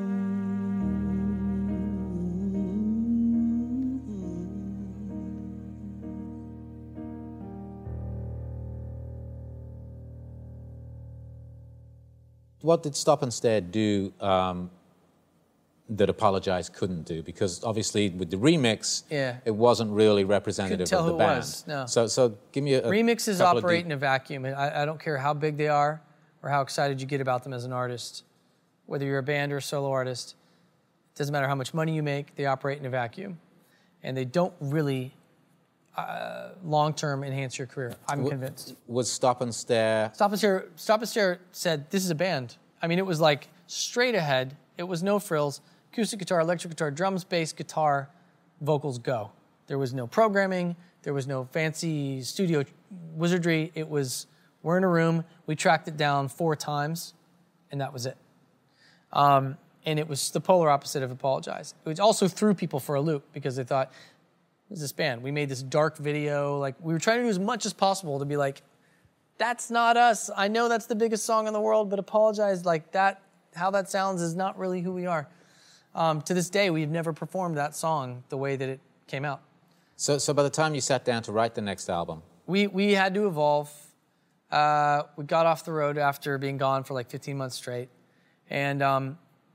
[SPEAKER 1] What did Stop and Stare do um, that Apologize couldn't do? Because obviously with the remix,
[SPEAKER 3] Yeah.
[SPEAKER 1] it wasn't really representative
[SPEAKER 3] tell
[SPEAKER 1] of the
[SPEAKER 3] who it
[SPEAKER 1] band.
[SPEAKER 3] was, no.
[SPEAKER 1] So, so give me a, a
[SPEAKER 3] Remixes
[SPEAKER 1] couple of
[SPEAKER 3] operate
[SPEAKER 1] de-
[SPEAKER 3] in a vacuum. and I, I don't care how big they are or how excited you get about them as an artist. Whether you're a band or a solo artist, it doesn't matter how much money you make, they operate in a vacuum. And they don't really uh, long-term enhance your career, I'm convinced.
[SPEAKER 1] Was Stop and Stare...
[SPEAKER 3] Stop and Stare, Stop and Stare said, this is a band. I mean, it was like straight ahead. It was no frills. Acoustic guitar, electric guitar, drums, bass, guitar, vocals, go. There was no programming. There was no fancy studio wizardry. It was, we're in a room. We tracked it down four times, and that was it. Um, and it was the polar opposite of Apologize. It also threw people for a loop because they thought, what is this band? We made this dark video. Like, we were trying to do as much as possible to be like, that's not us. I know that's the biggest song in the world, but Apologize, like that, how that sounds is not really who we are. Um, to this day, we've never performed that song the way that it came out.
[SPEAKER 1] So, so by the time you sat down to write the next album...
[SPEAKER 3] We, we had to evolve. Uh, we got off the road after being gone for like fifteen months straight and um,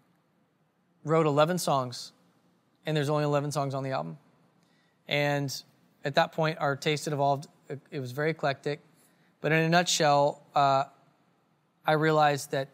[SPEAKER 3] wrote eleven songs, and there's only eleven songs on the album. And at that point, our taste had evolved. It, it was very eclectic. But in a nutshell, uh, I realized that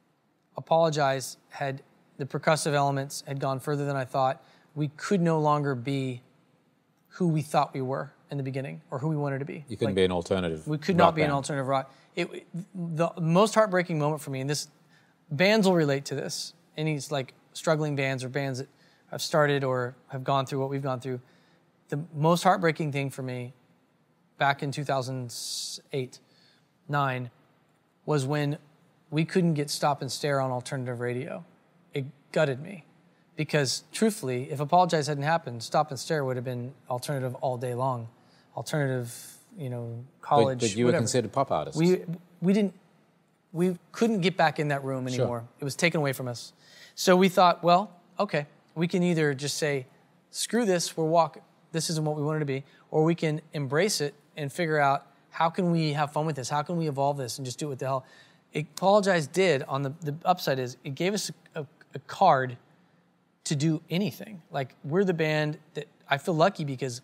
[SPEAKER 3] Apologize had, the percussive elements had gone further than I thought. We could no longer be who we thought we were in the beginning or who we wanted to be.
[SPEAKER 1] You couldn't
[SPEAKER 3] Like,
[SPEAKER 1] be an alternative
[SPEAKER 3] We could
[SPEAKER 1] rock
[SPEAKER 3] not be an
[SPEAKER 1] band.
[SPEAKER 3] alternative rock. It, the most heartbreaking moment for me, and this, bands will relate to this, any like struggling bands or bands that have started or have gone through what we've gone through. The most heartbreaking thing for me back in two thousand eight, nine, was when we couldn't get Stop and Stare on alternative radio. It gutted me. Because truthfully, if Apologize hadn't happened, Stop and Stare would have been alternative all day long. Alternative, you know, college,
[SPEAKER 1] But, but you
[SPEAKER 3] whatever.
[SPEAKER 1] were considered pop artists.
[SPEAKER 3] We, we didn't, we couldn't get back in that room
[SPEAKER 1] Sure.
[SPEAKER 3] anymore. It was taken away from us. So we thought, well, okay, we can either just say, screw this, we're walking, this isn't what we wanted to be, or we can embrace it and figure out how can we have fun with this? How can we evolve this and just do it what the hell? Apologize did, on the, the upside is, it gave us a, a, a card to do anything. Like, we're the band that, I feel lucky because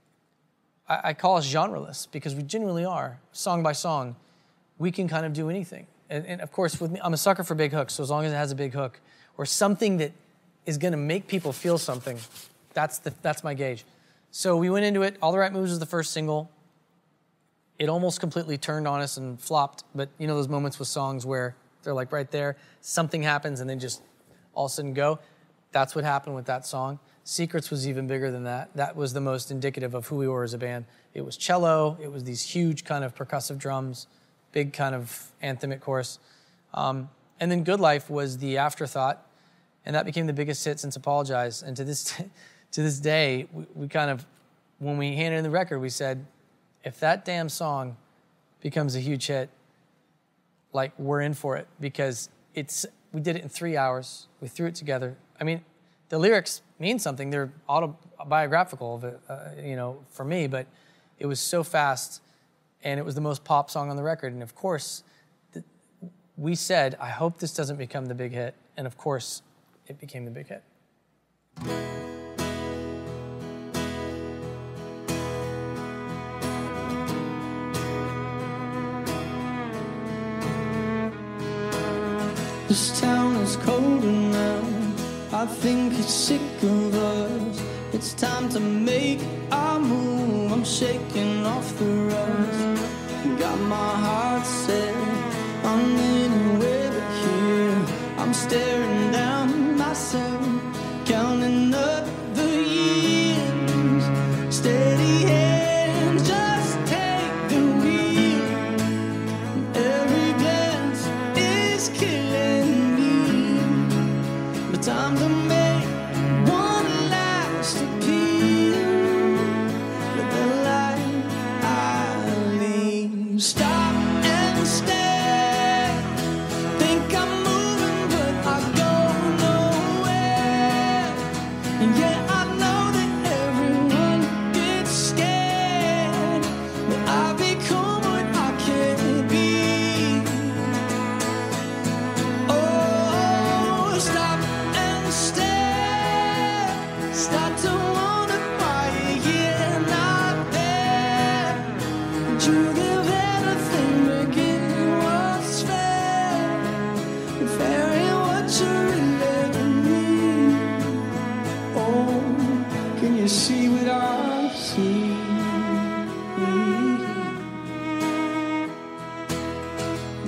[SPEAKER 3] I, I call us genreless, because we genuinely are, song by song. We can kind of do anything. And, and of course, with me, I'm a sucker for big hooks, so as long as it has a big hook, or something that is gonna make people feel something, that's, the, that's my gauge. So we went into it, All the Right Moves was the first single. It almost completely turned on us and flopped, but you know those moments with songs where they're like right there, something happens and they just all of a sudden go? That's what happened with that song. Secrets was even bigger than that. That was the most indicative of who we were as a band. It was cello, it was these huge kind of percussive drums, big kind of anthemic chorus. Um, and then Good Life was the afterthought, and that became the biggest hit since Apologize. And to this, to this day, we, we kind of, when we handed in the record, we said, if that damn song becomes a huge hit, like, we're in for it, because it's, we did it in three hours. We threw it together. I mean, the lyrics mean something. They're autobiographical, of it, uh, you know, for me, but it was so fast, and it was the most pop song on the record. And of course, th- we said, I hope this doesn't become the big hit. And of course, it became the big hit.
[SPEAKER 2] This town is colder now. I think it's sick of us. It's time to make our move. I'm shaking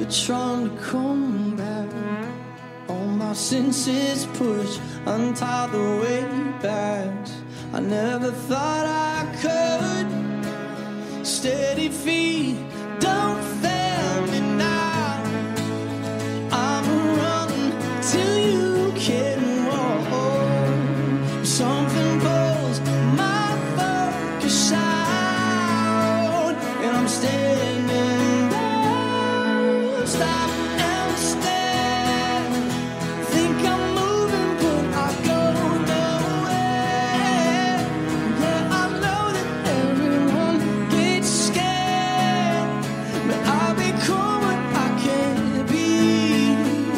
[SPEAKER 2] trying to come back. All my senses push, untie the weight bags. I never thought I could. Steady feet, don't fail me now. I'm running till you can walk. Something pulls my focus out, and I'm standing there. Stop and stare. Think I'm moving, but I go nowhere. Yeah, I know that everyone gets scared, but I'll become what I can't be.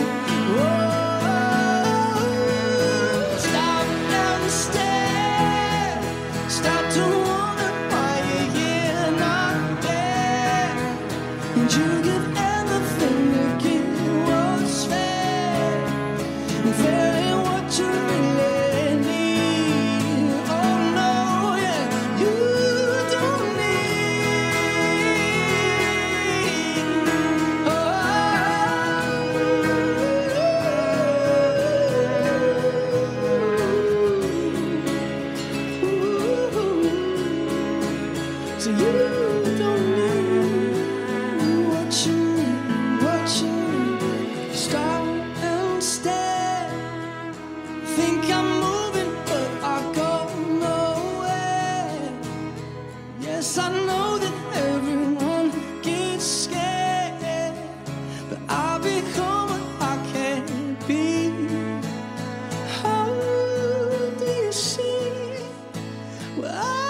[SPEAKER 2] Whoa, stop and stare. Stop to wonder why you're here, not there. And you give everything to get what's fair, and fair ain't what you really need. Oh no, yeah, you don't need. So you don't need what you need, what you need. Stop and stare. Think I'm moving, but I go nowhere. Yes, I know that everyone gets scared, but I become what I can't be. How do you see what I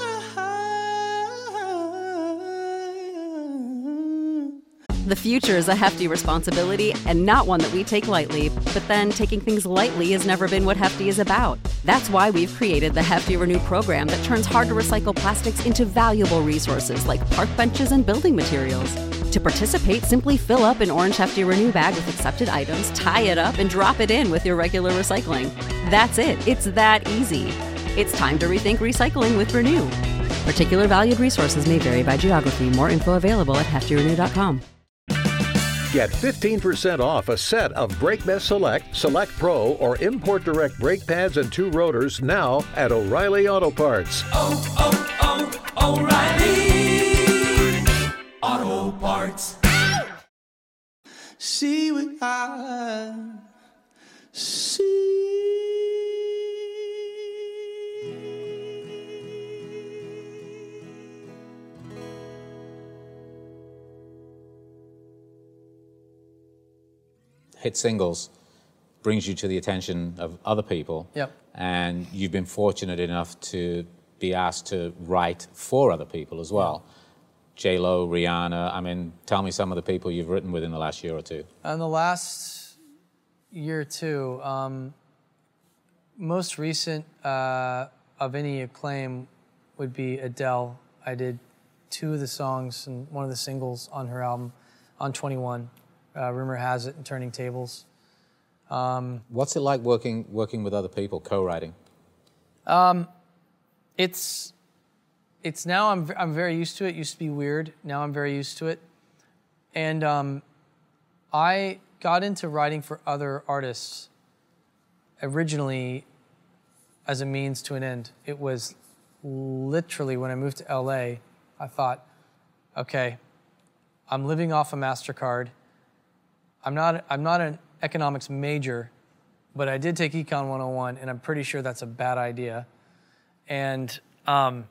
[SPEAKER 8] The future is a hefty responsibility and not one that we take lightly, but then taking things lightly has never been what Hefty is about. That's why we've created the Hefty Renew program that turns hard-to-recycle plastics into valuable resources like park benches and building materials. To participate, simply fill up an orange Hefty Renew bag with accepted items, tie it up, and drop it in with your regular recycling. That's it. It's that easy. It's time to rethink recycling with Renew. Particular valued resources may vary by geography. More info available at hefty renew dot com.
[SPEAKER 9] Get fifteen percent off a set of BrakeBest Select, Select Pro, or Import Direct brake pads and two rotors now at O'Reilly Auto Parts.
[SPEAKER 2] Oh, oh, oh, O'Reilly Auto Parts. See what I see.
[SPEAKER 1] Hit singles brings you to the attention of other people.
[SPEAKER 3] Yep.
[SPEAKER 1] And you've been fortunate enough to be asked to write for other people as well. J Lo, Rihanna. I mean, tell me some of the people you've written with in the last year or two.
[SPEAKER 3] In the last year or two, um, most recent uh, of any acclaim would be Adele. I did two of the songs and one of the singles on her album, on twenty-one. Uh, Rumor Has It and Turning Tables. Um,
[SPEAKER 1] What's it like working working with other people, co-writing?
[SPEAKER 3] Um, it's it's now I'm I'm very used to it. It used to be weird. Now I'm very used to it. And um, I got into writing for other artists originally as a means to an end. It was literally when I moved to L A, I thought, okay, I'm living off a MasterCard. I'm not, I'm not an economics major, but I did take Econ one oh one, and I'm pretty sure that's a bad idea. And, um,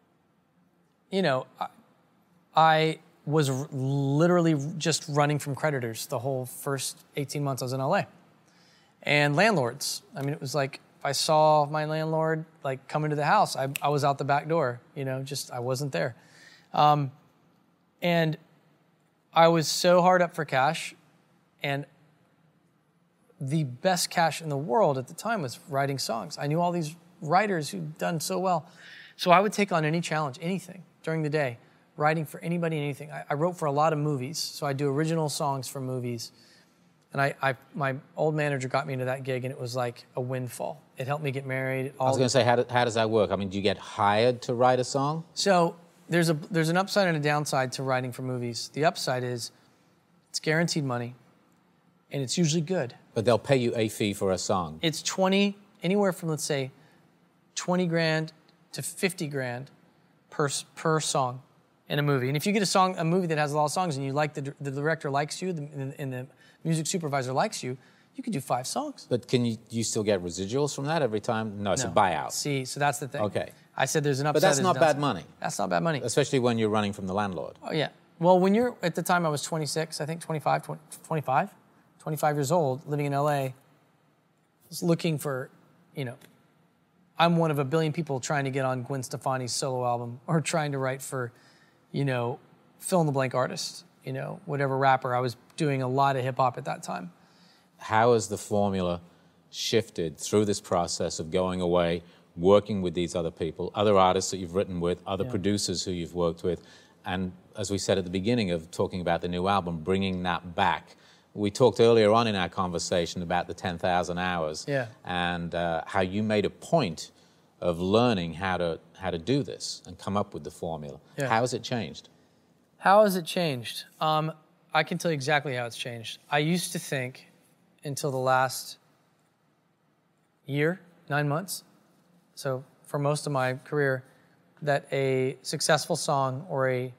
[SPEAKER 3] you know, I, I was r- literally just running from creditors the whole first eighteen months I was in L A. And landlords. I mean, it was like, if I saw my landlord, like, coming to the house, I, I was out the back door, you know, just, I wasn't there. Um, and I was so hard up for cash. And the best cash in the world at the time was writing songs. I knew all these writers who'd done so well. So I would take on any challenge, anything, during the day, writing for anybody and anything. I, I wrote for a lot of movies, so I do original songs for movies. And I, I, my old manager got me into that gig, and it was like a windfall. It helped me get married. All
[SPEAKER 1] I was going to say, how, do, how does that work? I mean, do you get hired to write a song?
[SPEAKER 3] So there's a there's an upside and a downside to writing for movies. The upside is, It's guaranteed money, and it's usually good.
[SPEAKER 1] But they'll pay you a fee for a song.
[SPEAKER 3] It's twenty, anywhere from, let's say, twenty grand to fifty grand per per song in a movie. And if you get a song, a movie that has a lot of songs, and you like the the director likes you, the, and, and the music supervisor likes you, you could do five songs.
[SPEAKER 1] But can you you still get residuals from that every time? No, it's
[SPEAKER 3] No.
[SPEAKER 1] a buyout.
[SPEAKER 3] See, so that's the thing.
[SPEAKER 1] Okay.
[SPEAKER 3] I said there's an upside.
[SPEAKER 1] But that's
[SPEAKER 3] there's
[SPEAKER 1] not
[SPEAKER 3] a
[SPEAKER 1] bad
[SPEAKER 3] downside.
[SPEAKER 1] money,
[SPEAKER 3] That's not bad money.
[SPEAKER 1] especially when you're running from the landlord.
[SPEAKER 3] Oh, yeah. Well, when you're, at the time I was twenty-six, I think twenty-five, twenty, twenty-five, twenty-five years old, living in L A, was looking for, you know, I'm one of a billion people trying to get on Gwen Stefani's solo album or trying to write for, you know, fill in the blank artist, you know, whatever rapper. I was doing a lot of hip hop at that time.
[SPEAKER 1] How has the formula shifted through this process of going away, working with these other people, other artists that you've written with, other
[SPEAKER 3] Yeah.
[SPEAKER 1] producers who you've worked with, and as we said at the beginning of talking about the new album, bringing that back? We talked earlier on in our conversation about the ten thousand hours
[SPEAKER 3] Yeah.
[SPEAKER 1] and uh, how you made a point of learning how to how to do this and come up with the formula.
[SPEAKER 3] Yeah.
[SPEAKER 1] How has it changed?
[SPEAKER 3] How has it changed? Um, I can tell you exactly how it's changed. I used to think until the last year, nine months, so for most of my career, that a successful song or a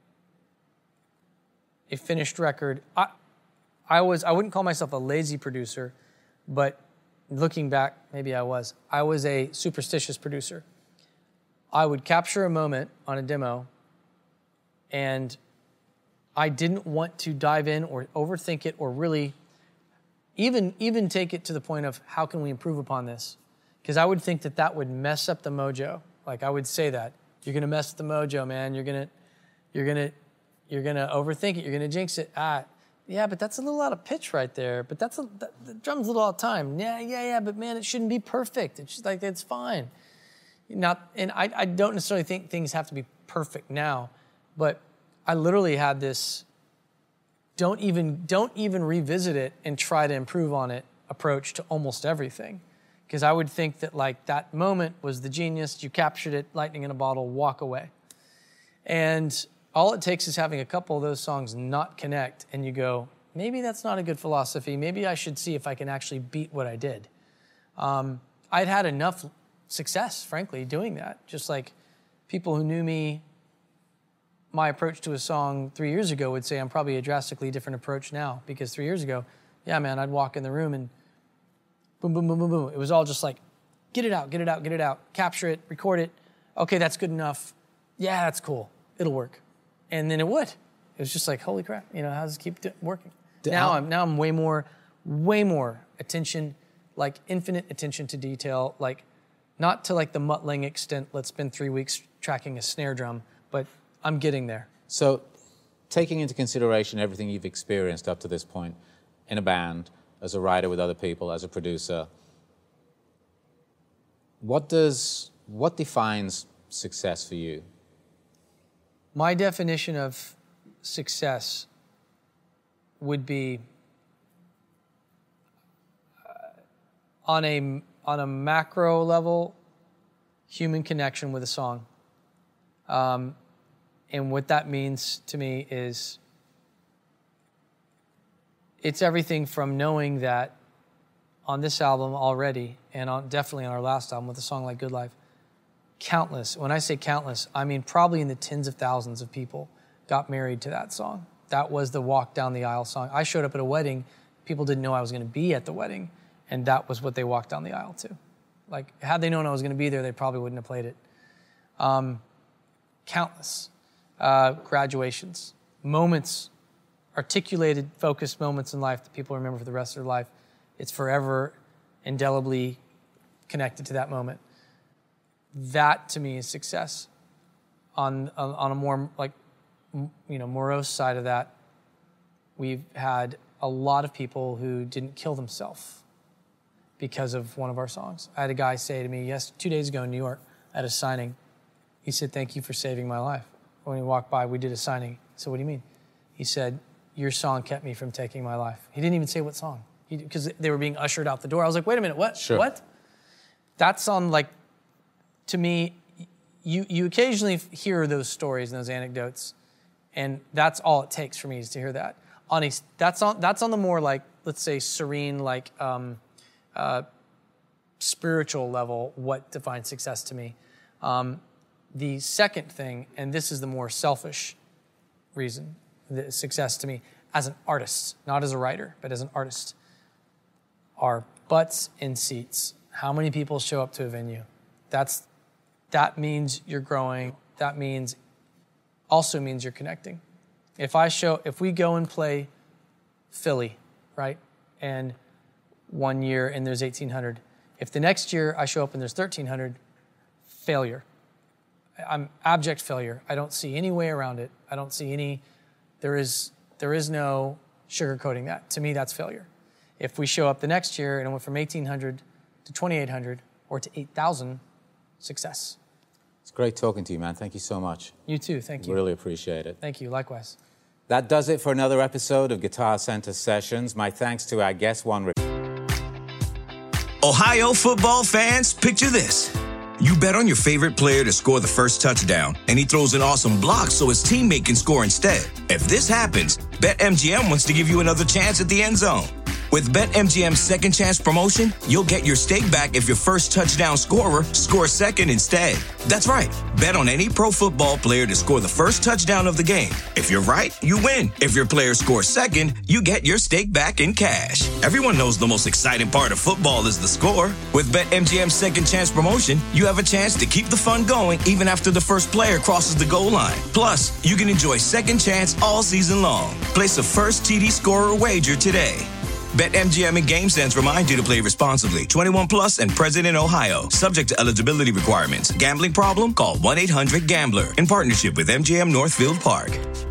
[SPEAKER 3] a finished record, I, I was, I wouldn't call myself a lazy producer, but looking back, maybe I was. I was a superstitious producer. I would capture a moment on a demo, and I didn't want to dive in or overthink it or really even, even take it to the point of how can we improve upon this? Because I would think that that would mess up the mojo. Like I would say that. You're gonna mess up the mojo, man. You're gonna, you're gonna, you're gonna overthink it. You're gonna jinx it. Ah, yeah, but that's a little out of pitch right there. But that's a, that, the drum's a little out of time. Yeah, yeah, yeah. But man, it shouldn't be perfect. It's just like it's fine. Not, and I, I don't necessarily think things have to be perfect now, but I literally had this. Don't even don't even revisit it and try to improve on it approach to almost everything, because I would think that like that moment was the genius. You captured it, lightning in a bottle, walk away, and all it takes is having a couple of those songs not connect, and you go, maybe that's not a good philosophy. Maybe I should see if I can actually beat what I did. Um, I'd had enough success, frankly, doing that. Just like people who knew me, my approach to a song three years ago would say I'm probably a drastically different approach now, because three years ago, yeah, man, I'd walk in the room and boom, boom, boom, boom, boom. It was all just like, get it out, get it out, get it out, capture it, record it. Okay, that's good enough. Yeah, that's cool. It'll work. And then it would. It was just like, holy crap, you know, how does it keep working? Now I'm now I'm way more, way more attention, like infinite attention to detail, like not to like the Mutt-Lange extent, let's spend three weeks tracking a snare drum, but I'm getting there.
[SPEAKER 1] So, taking into consideration everything you've experienced up to this point in a band, as a writer with other people, as a producer, what does what defines success for you?
[SPEAKER 3] My definition of success would be uh, on a on a macro level, human connection with a song. Um, and what that means to me is it's everything from knowing that on this album already, and on, definitely on our last album with a song like Good Life, countless, when I say countless, I mean probably in the tens of thousands of people got married to that song. That was the walk down the aisle song. I showed up at a wedding, people didn't know I was gonna be at the wedding, and that was what they walked down the aisle to. Like, had they known I was gonna be there, they probably wouldn't have played it. Um, countless. Uh, graduations, moments, articulated, focused moments in life that people remember for the rest of their life. It's forever indelibly connected to that moment. That, to me, is success. On, on, on a more, like, you know, morose side of that, we've had a lot of people who didn't kill themselves because of one of our songs. I had a guy say to me, yes, two days ago in New York at a signing, he said, "Thank you for saving my life." When he walked by, we did a signing. I said, "What do you mean?" He said, "Your song kept me from taking my life." He didn't even say what song, because they were being ushered out the door. I was like, wait a minute, what?
[SPEAKER 1] Sure.
[SPEAKER 3] What? That's on, like, to me, you, you occasionally hear those stories and those anecdotes, and that's all it takes for me is to hear that. on a, that's on that's on the more like, let's say, serene, like um, uh, spiritual level, what defines success to me. Um, the second thing, and this is the more selfish reason, the success to me, as an artist, not as a writer, but as an artist, are butts in seats. How many people show up to a venue? That's that means you're growing. That means also means you're connecting. If I show, if we go and play Philly, right, and one year and there's eighteen hundred, if the next year I show up and there's thirteen hundred, failure. I'm abject failure. I don't see any way around it. I don't see any, there is there is no sugarcoating that. To me, that's failure. If we show up the next year and it went from eighteen hundred to twenty-eight hundred or to eight thousand, success.
[SPEAKER 1] It's great talking to you, man. Thank you so much.
[SPEAKER 3] You too, thank you.
[SPEAKER 1] Really appreciate it.
[SPEAKER 3] Thank you, likewise.
[SPEAKER 1] That does it for another episode of Guitar Center Sessions. My thanks to our guest, Juan.
[SPEAKER 5] Ohio football fans, picture this. You bet on your favorite player to score the first touchdown, and he throws an awesome block so his teammate can score instead. If this happens, BetMGM wants to give you another chance at the end zone. With BetMGM's Second Chance promotion, you'll get your stake back if your first touchdown scorer scores second instead. That's right. Bet on any pro football player to score the first touchdown of the game. If you're right, you win. If your player scores second, you get your stake back in cash. Everyone knows the most exciting part of football is the score. With BetMGM's Second Chance promotion, you have a chance to keep the fun going even after the first player crosses the goal line. Plus, you can enjoy Second Chance all season long. Place a first T D scorer wager today. BetMGM and GameSense remind you to play responsibly. twenty-one plus and present in Ohio. Subject to eligibility requirements. Gambling problem? Call one eight hundred gambler. In partnership with M G M Northfield Park.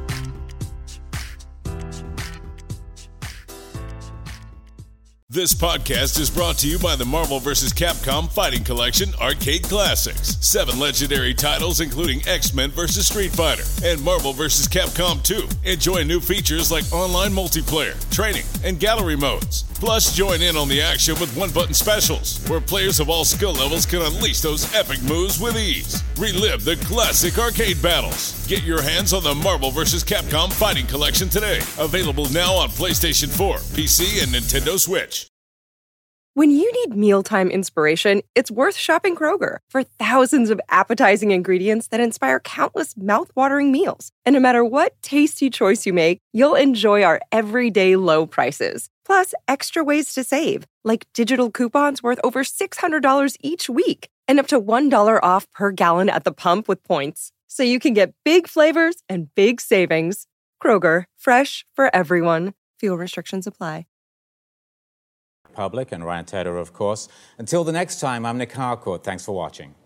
[SPEAKER 4] This podcast is brought to you by the Marvel versus. Capcom Fighting Collection Arcade Classics. Seven legendary titles including X-Men versus. Street Fighter and Marvel versus. Capcom two. Enjoy new features like online multiplayer, training, and gallery modes. Plus, join in on the action with one-button specials, where players of all skill levels can unleash those epic moves with ease. Relive the classic arcade battles. Get your hands on the Marvel versus. Capcom Fighting Collection today. Available now on PlayStation four, P C, and Nintendo Switch.
[SPEAKER 10] When you need mealtime inspiration, it's worth shopping Kroger for thousands of appetizing ingredients that inspire countless mouthwatering meals. And no matter what tasty choice you make, you'll enjoy our everyday low prices. Plus, extra ways to save, like digital coupons worth over six hundred dollars each week and up to one dollar off per gallon at the pump with points. So you can get big flavors and big savings. Kroger, fresh for everyone. Fuel restrictions apply.
[SPEAKER 1] Public and Ryan Tedder, of course. Until the next time, I'm Nick Harcourt. Thanks for watching.